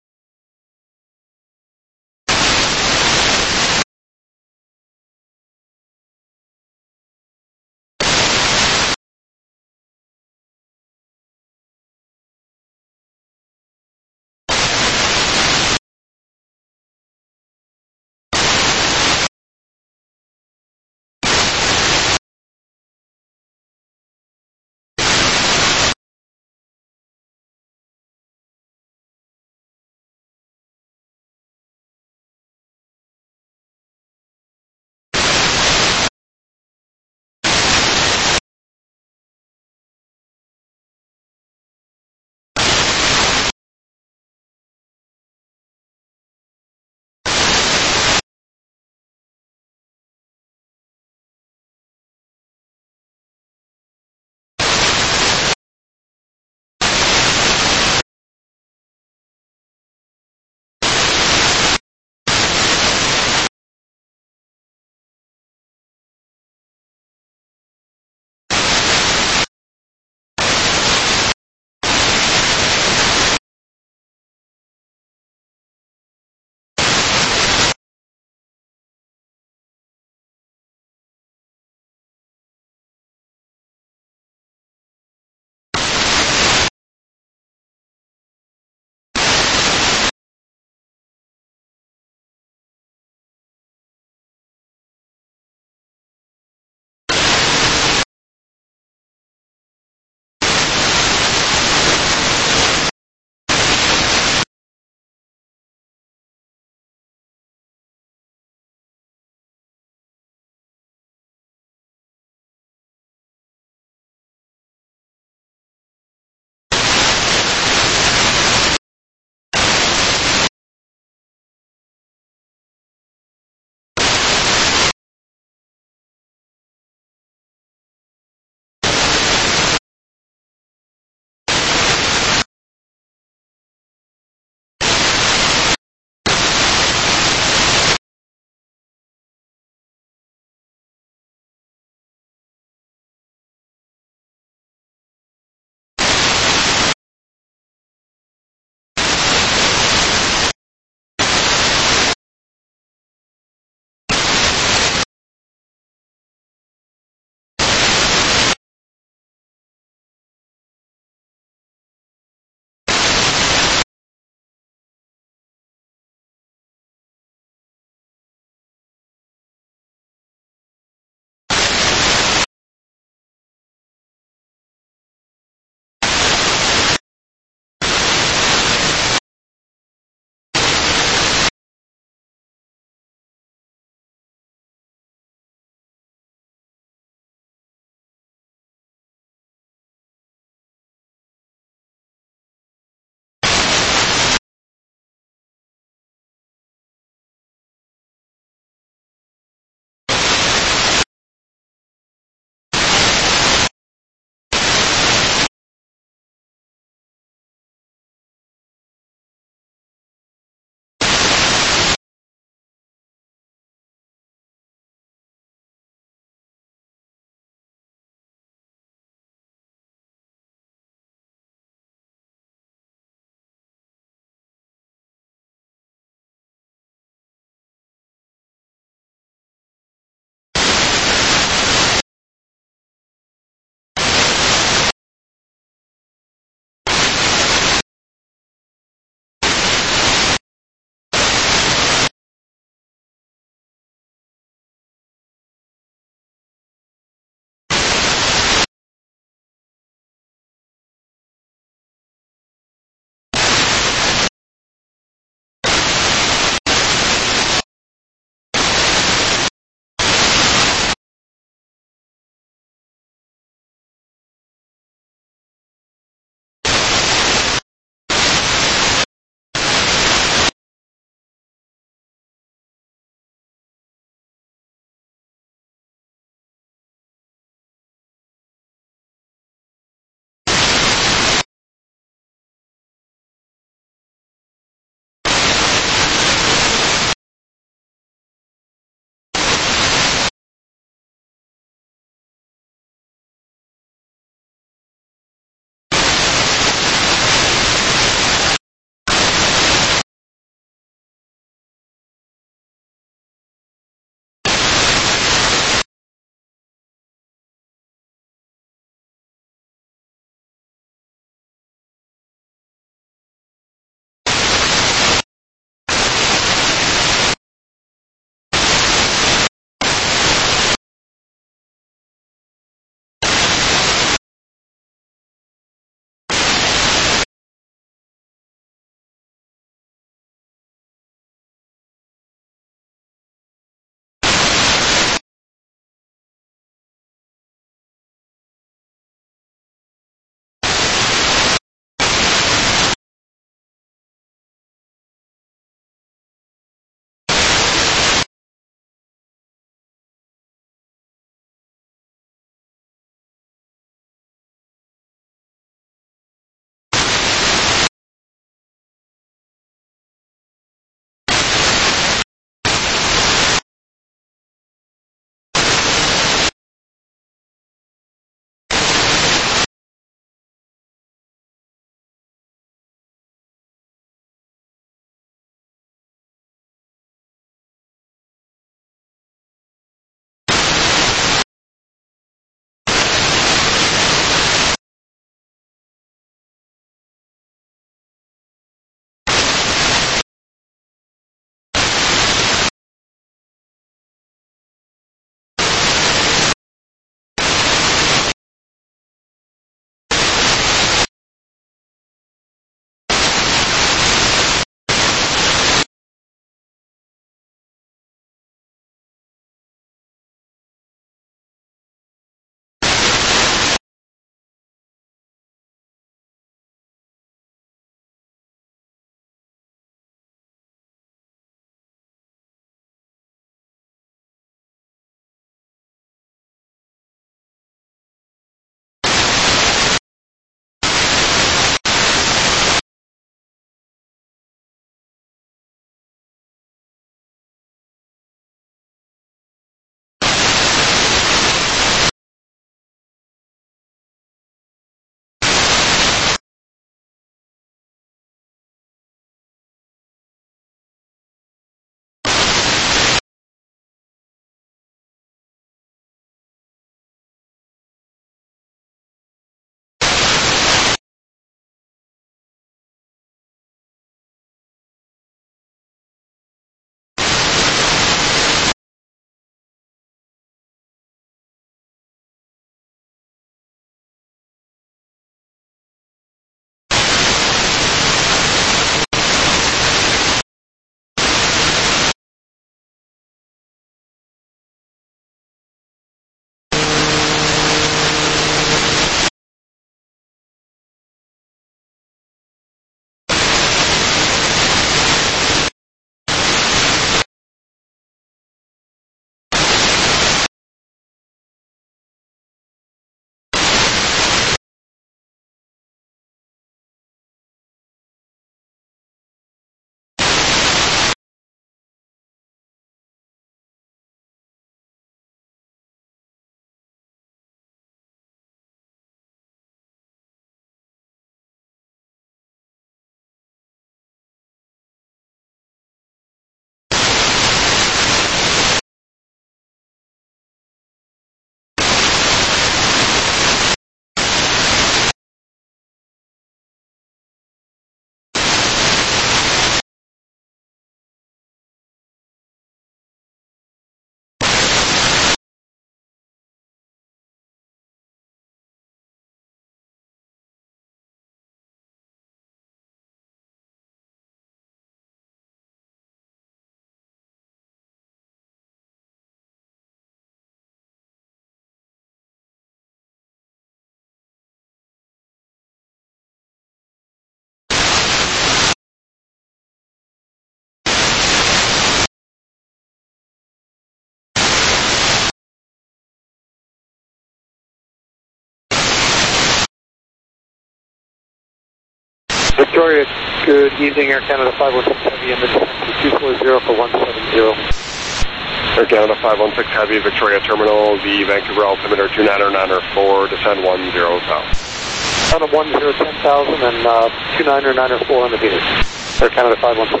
Victoria, good evening, Air Canada five one six Heavy, and this is two four zero for one seven zero. Air Canada five one six Heavy, Victoria Terminal, the Vancouver altimeter two nine nine four, descend one zero south. On a one zero ten thousand and uh, two nine nine four on the meters. Air Canada five one six.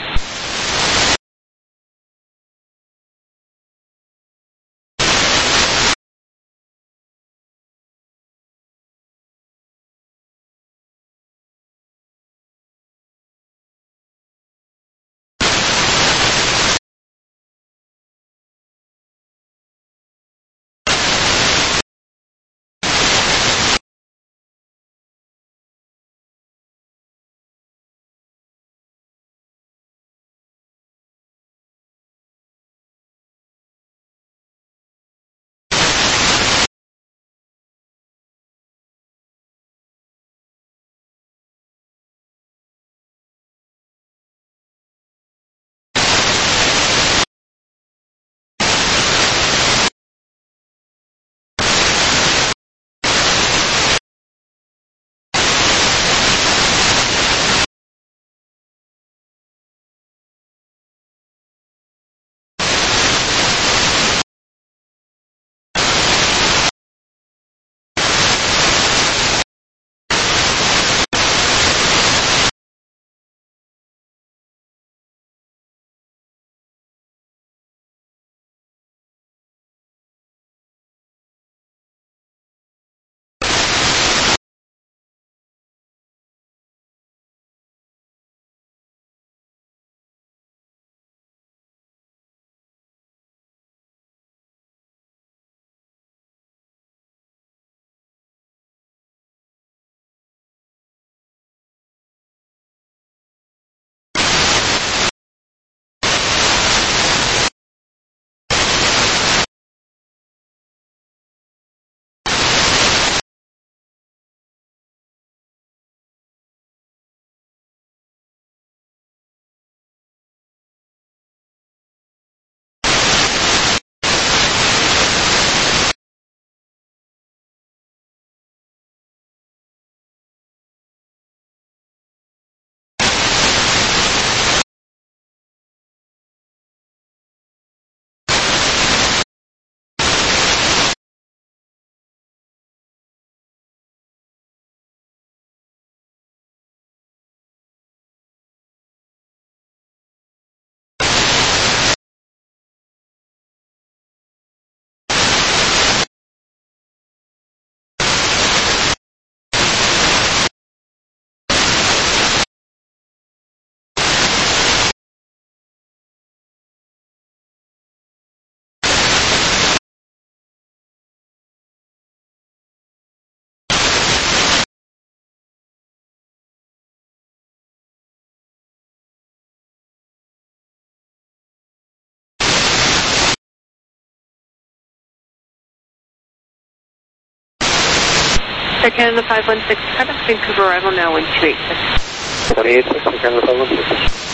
Air Canada five one six, contact Vancouver arrival now one two eight six. one eight six, Air Canada five one six.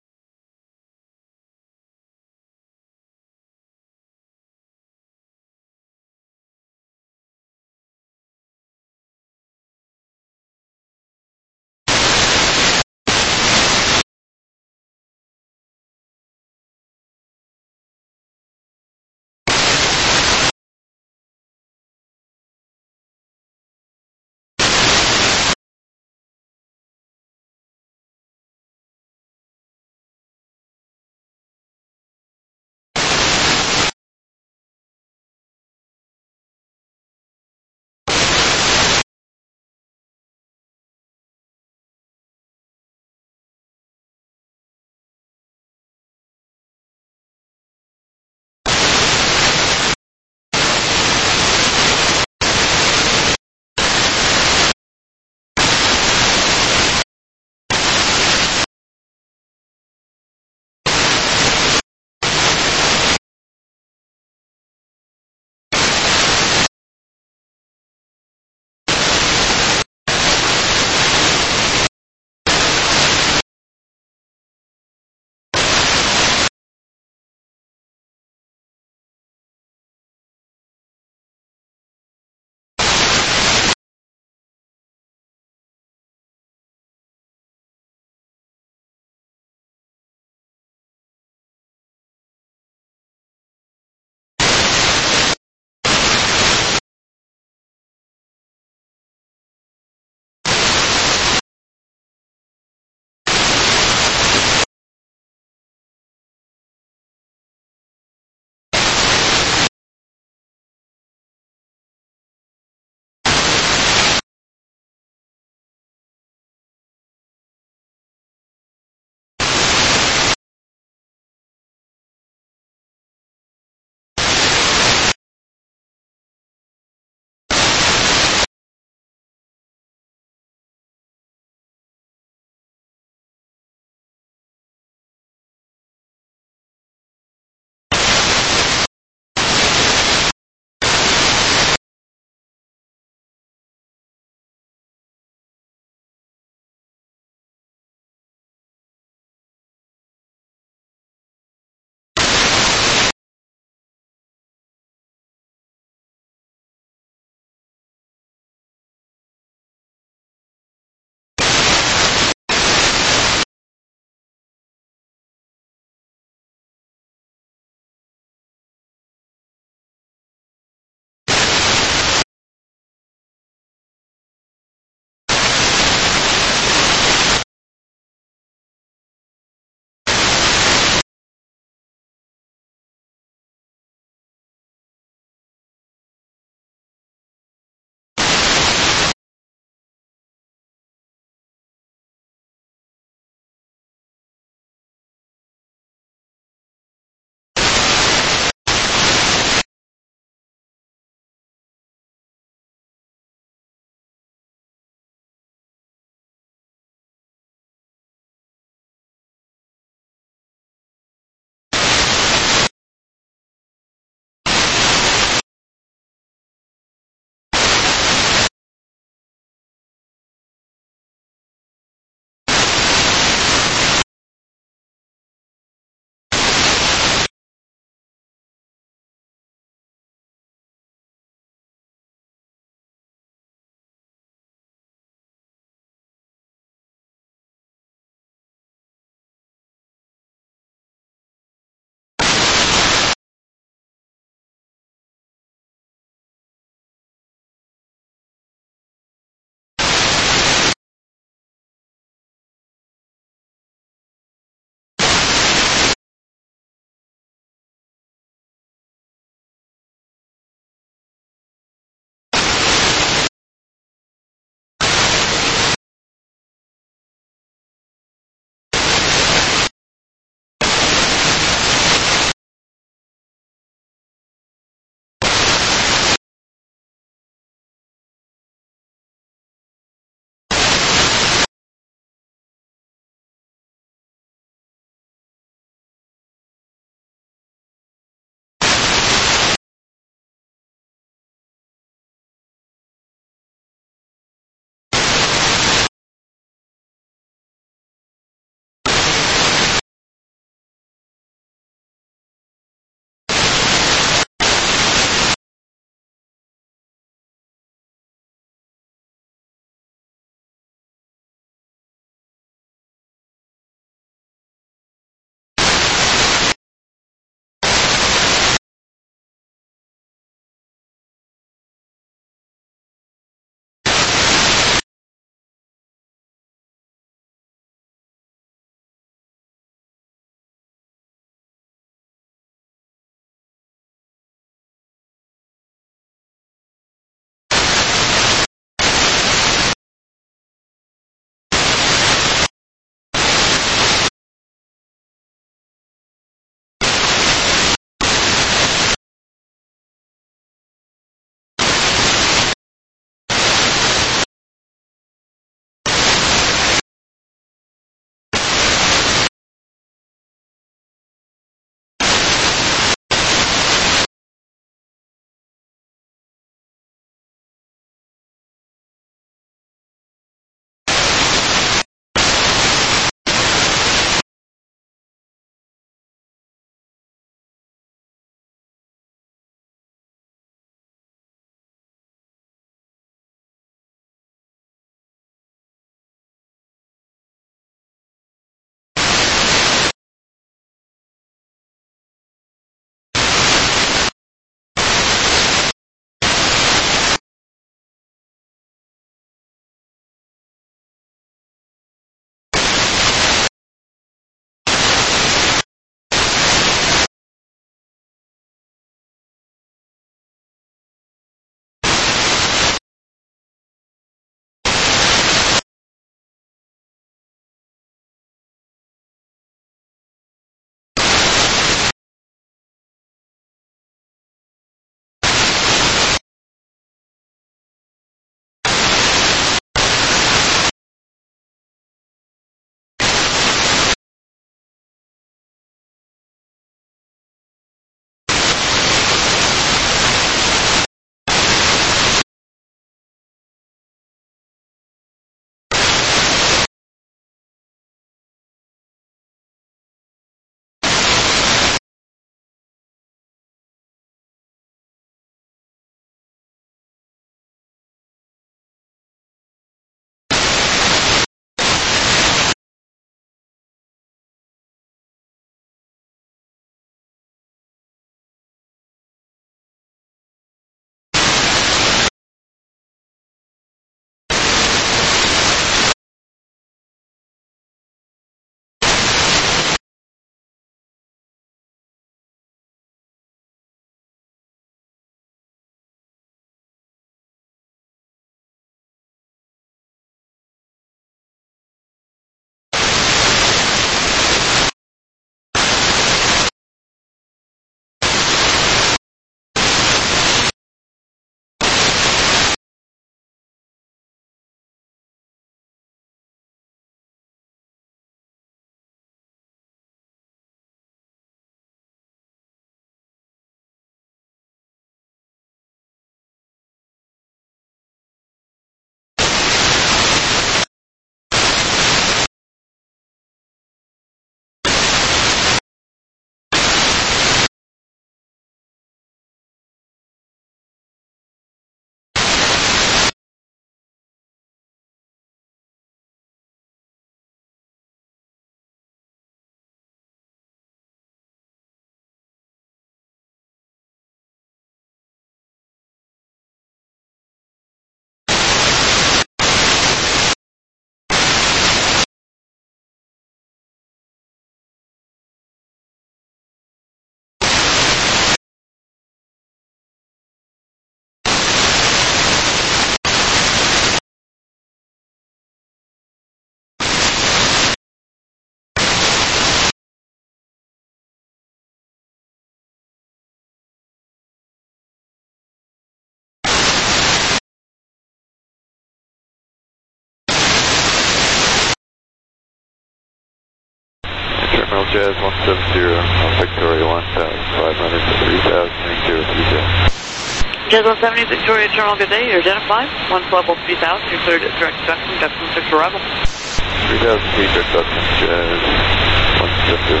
Jazz one seven zero, Victoria one thousand five hundred to three thousand eight zero three zero. Jazz one seventy, Victoria Terminal, good day. You're identified. One level three thousand, you're cleared at direct conduction, Duxton six arrival. three thousand feet, direct Duxton, Jazz one seven zero.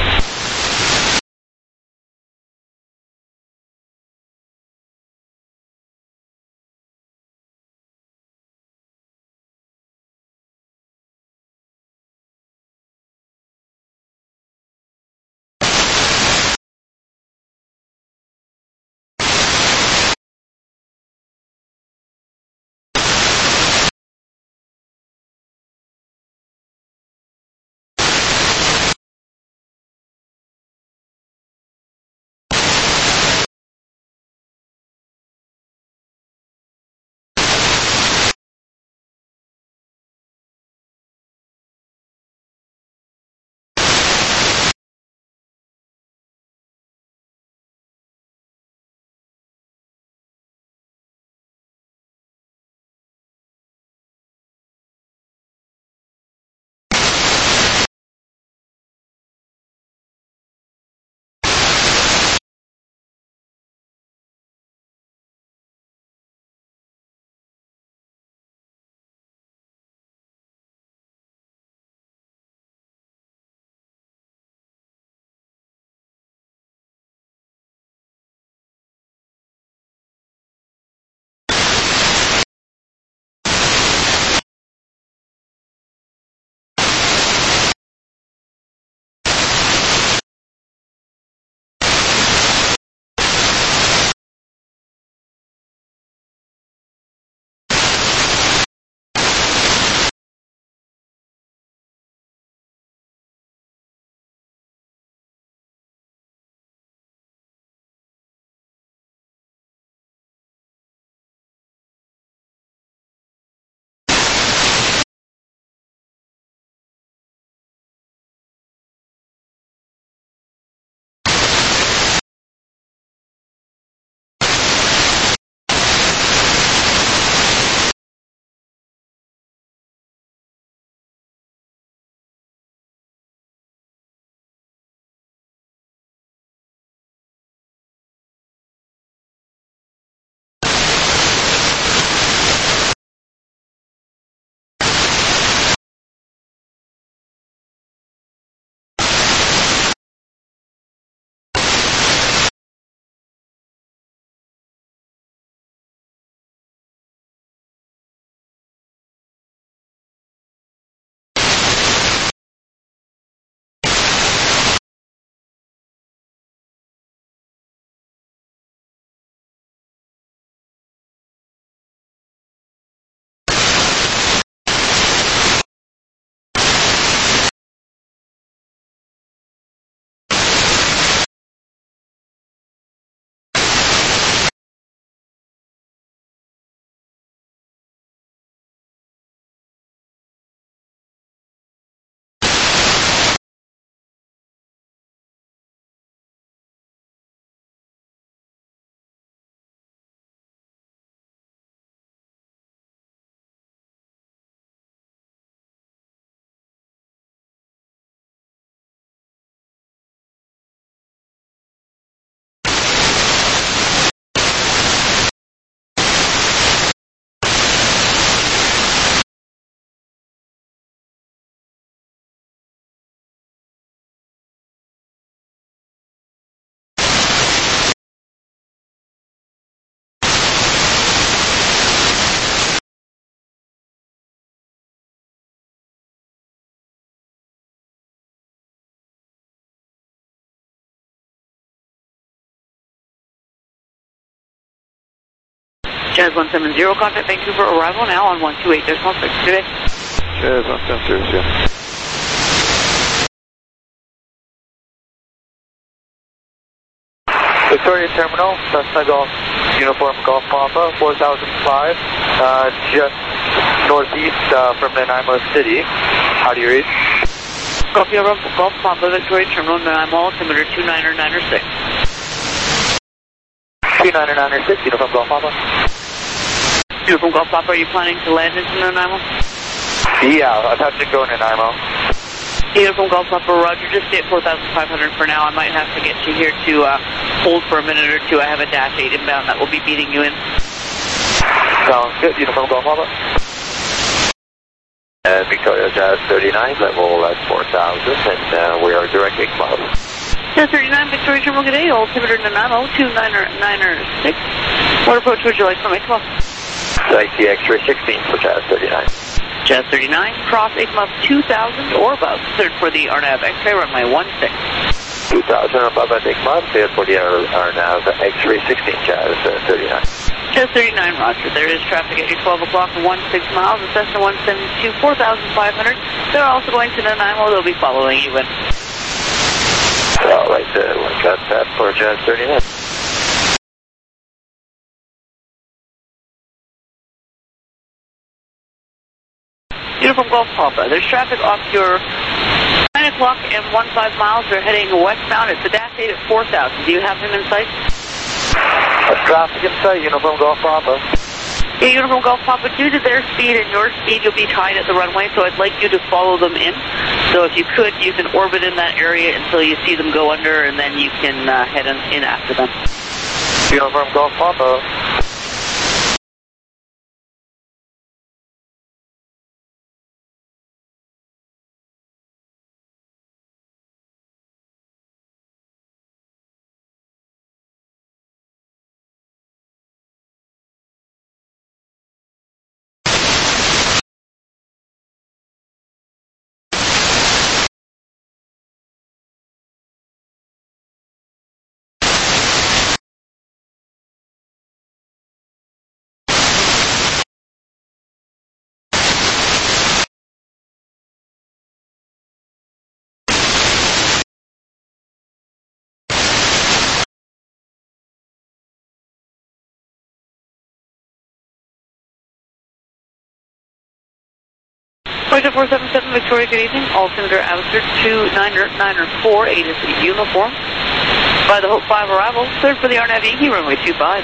Jazz one seven zero, contact Vancouver, arrival now on one two eight decimal six. Good day. Jazz one seven zero, yeah. Victoria Terminal, Cessna Golf, Uniform Golf Papa, four thousand five, uh, just northeast uh, from Nanaimo City. How do you read? Golf Uniform Golf Papa, Victoria Terminal, Nanaimo, altimeter two niner niner six. two niner niner six, Uniform Golf Papa. Uniform Golf Papa, are you planning to land into Nanaimo? Yeah, I'm having to go in Nanaimo. Uniform Golf Papa, Roger. Just stay at four thousand five hundred for now. I might have to get you here to uh, hold for a minute or two. I have a Dash eight inbound that will be beating you in. Sounds good. Uniform Golf Papa. Uh, Victoria Jazz thirty-nine, level at four thousand, and uh, we are directing cloud. Jazz thirty-nine, Victoria Terminal, good day. Altimeter nine oh two nine nine six. What approach would you like from me? Come on. I see X-ray sixteen for Jazz thirty-nine. Jazz thirty-nine, cross eight above two thousand or above. Cleared for the R N A V X-ray, runway one six. two thousand above at Igma, cleared for the R N A V X-ray sixteen, Jazz thirty-nine. Jazz thirty-nine, Roger. There is traffic at your twelve o'clock, one six miles, and Cessna one seventy-two, four thousand five hundred. They're also going to Nanaimo. They'll be following you in. All right, uh, we got that for Jazz thirty-nine. Uniform Golf Papa. There's traffic off your nine o'clock and one five miles. They're heading westbound. It's the Dash eight at four thousand. Do you have him in sight? Traffic in sight, Uniform Golf Papa. Yeah, Uniform Golf Papa, due to their speed and your speed, you'll be tied at the runway, so I'd like you to follow them in. So if you could, you can orbit in that area until you see them go under, and then you can uh, head in, in after them. Uniform Golf Papa. Project four seven seven, Victoria, good evening. Altimeter altitude two nine nine four, eight is the uniform. By the Hope five arrival, cleared for the R N A V E, runway two five.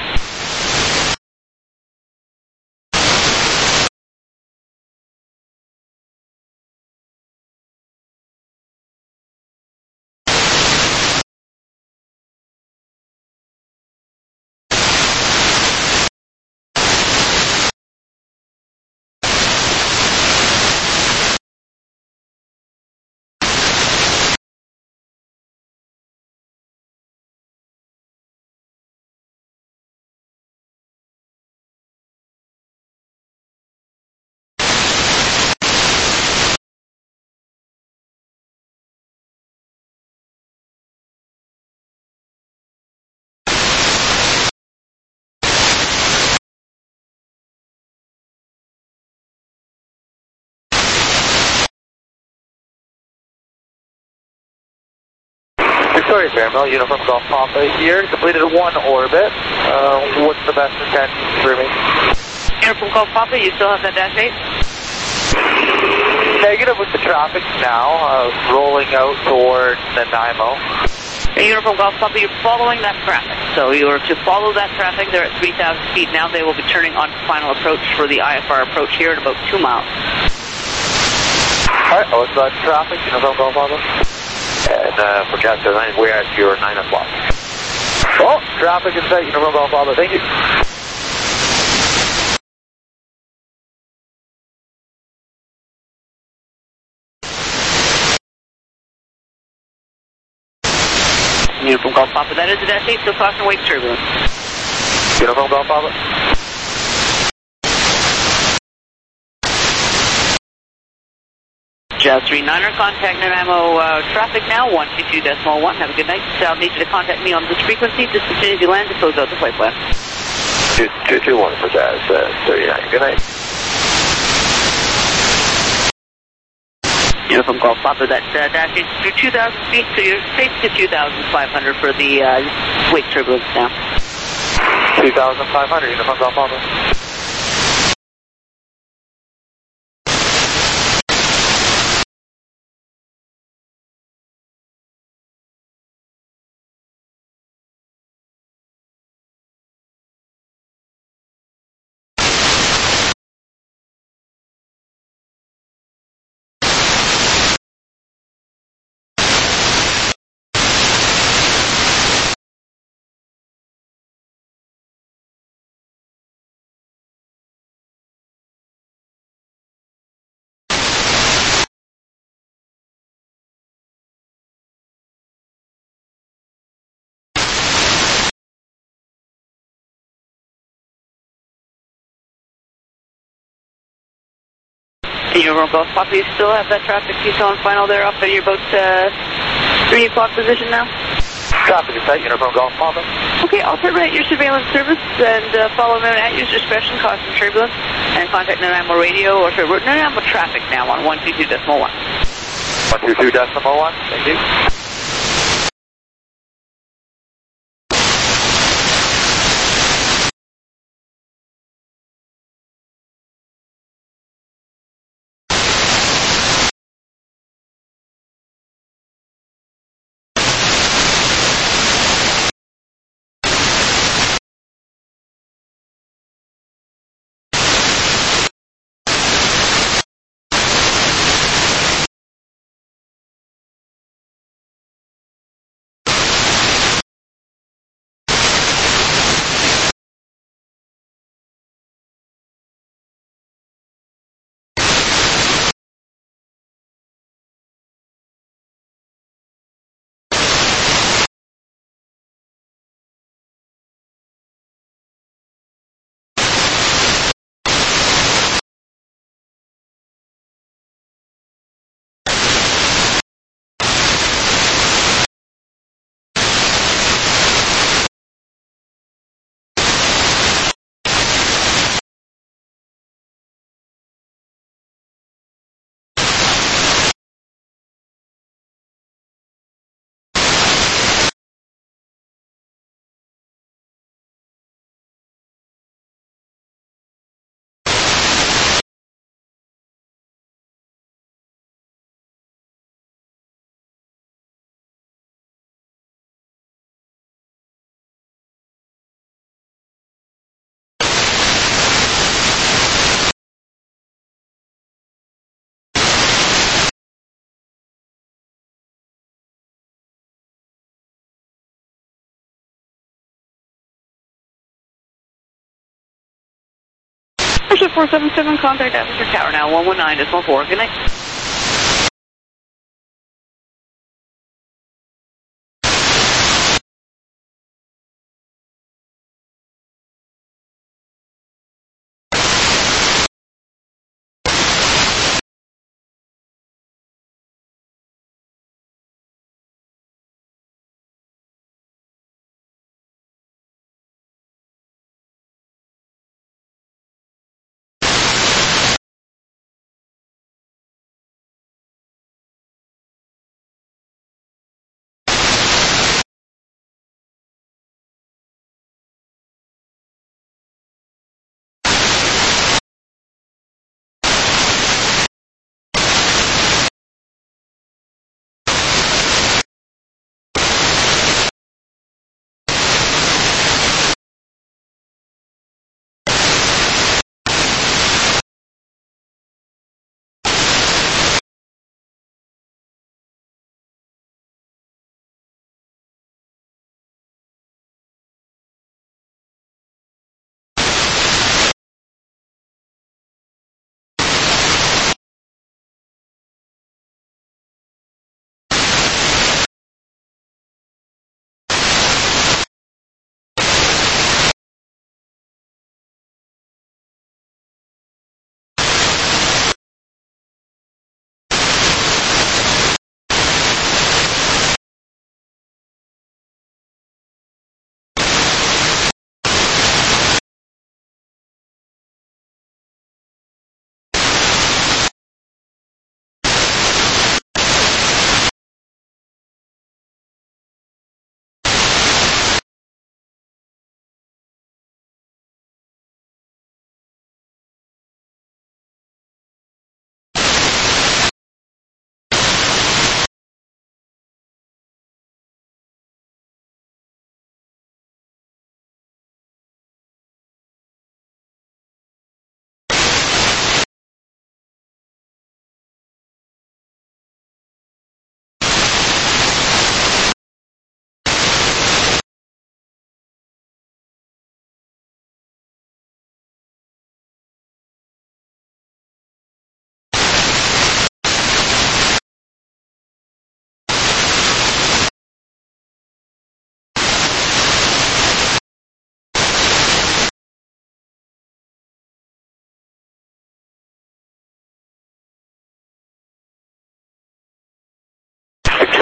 Victoria Terminal, Uniform Golf Papa here. Completed one orbit. Uh, what's the best intention for me? Uniform Golf Papa, you still have that Dash eight? Negative with the traffic now, uh, rolling out towards Nanaimo. Hey, Uniform Golf Papa, you're following that traffic. So you are to follow that traffic. They're at three thousand feet now. They will be turning on final approach for the I F R approach here at about two miles. Alright, what's that traffic? Uniform Golf Papa? And uh, for Jazz thirty-nine, we're at your nine o'clock. Oh, traffic in sight, Uniform Golf Papa. Thank you. Uniform Golf Papa, that is the Dash eight, so caution wake turbulence. Uniform Golf Papa. Jazz three niner, contact Nanaimo uh, traffic now, one two two decimal one. Have a good night. I'll need you to contact me on this frequency just as soon as you land to close out the flight plan. two two two one for Jazz uh, thirty-nine. Good night. Uniform Golf Papa, that uh, Dash eight through two thousand feet, so you're safe to two thousand five hundred for the uh, wake turbulence now. two thousand five hundred, Uniform Golf Papa. Uniform Golf Papa, you still have that traffic Q-T O on final there off at your about uh, three o'clock position now? Traffic is tight, Uniform Golf Papa. Okay, I'll terminate your surveillance service and uh, follow them at your discretion, cause some turbulence, and contact NANIMO radio or sorry, NANIMO traffic now on one two two decimal one. one two two decimal one, thank you. four seven seven, contact Atmosphere Tower now, one one nine decimal four, good night.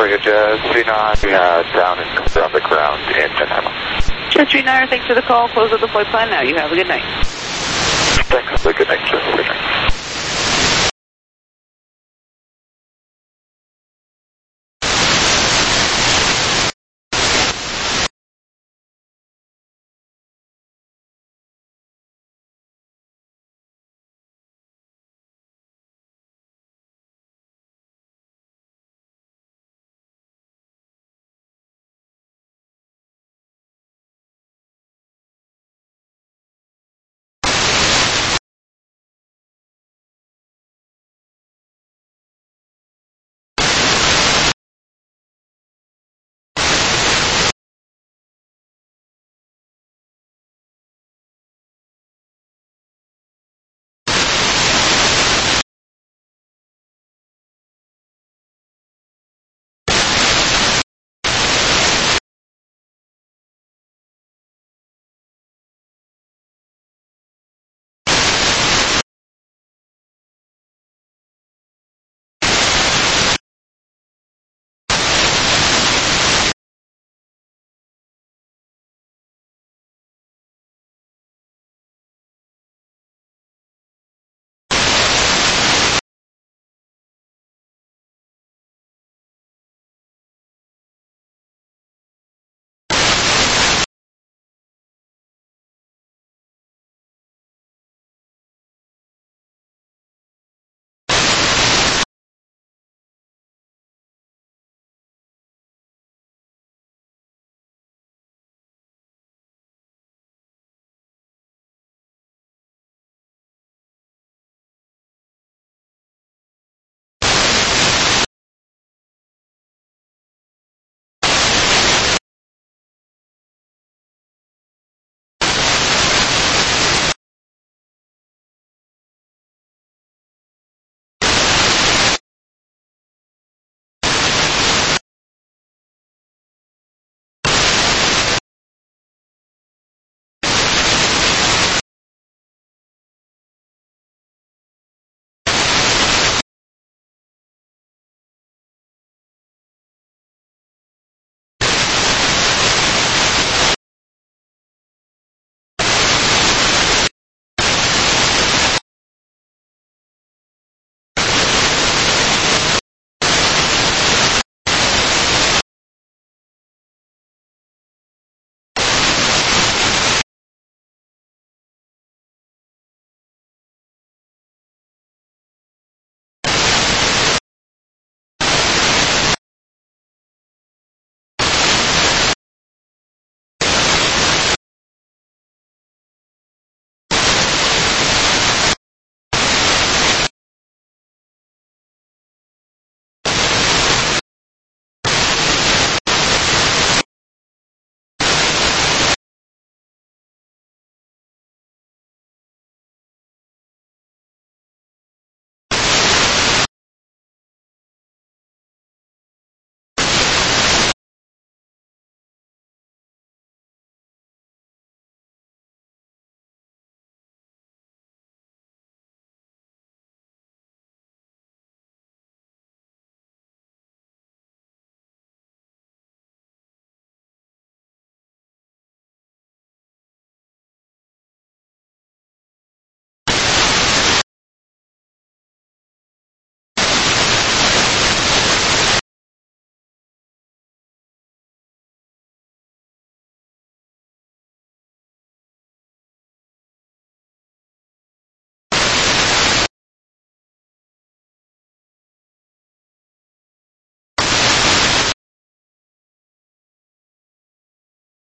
for you, Jazz three nine, uh, down and on the ground in Nanaimo. Jazz three nine, thanks for the call. Close out the flight plan now. You have a good night. Thanks. Good night, Jazz three nine.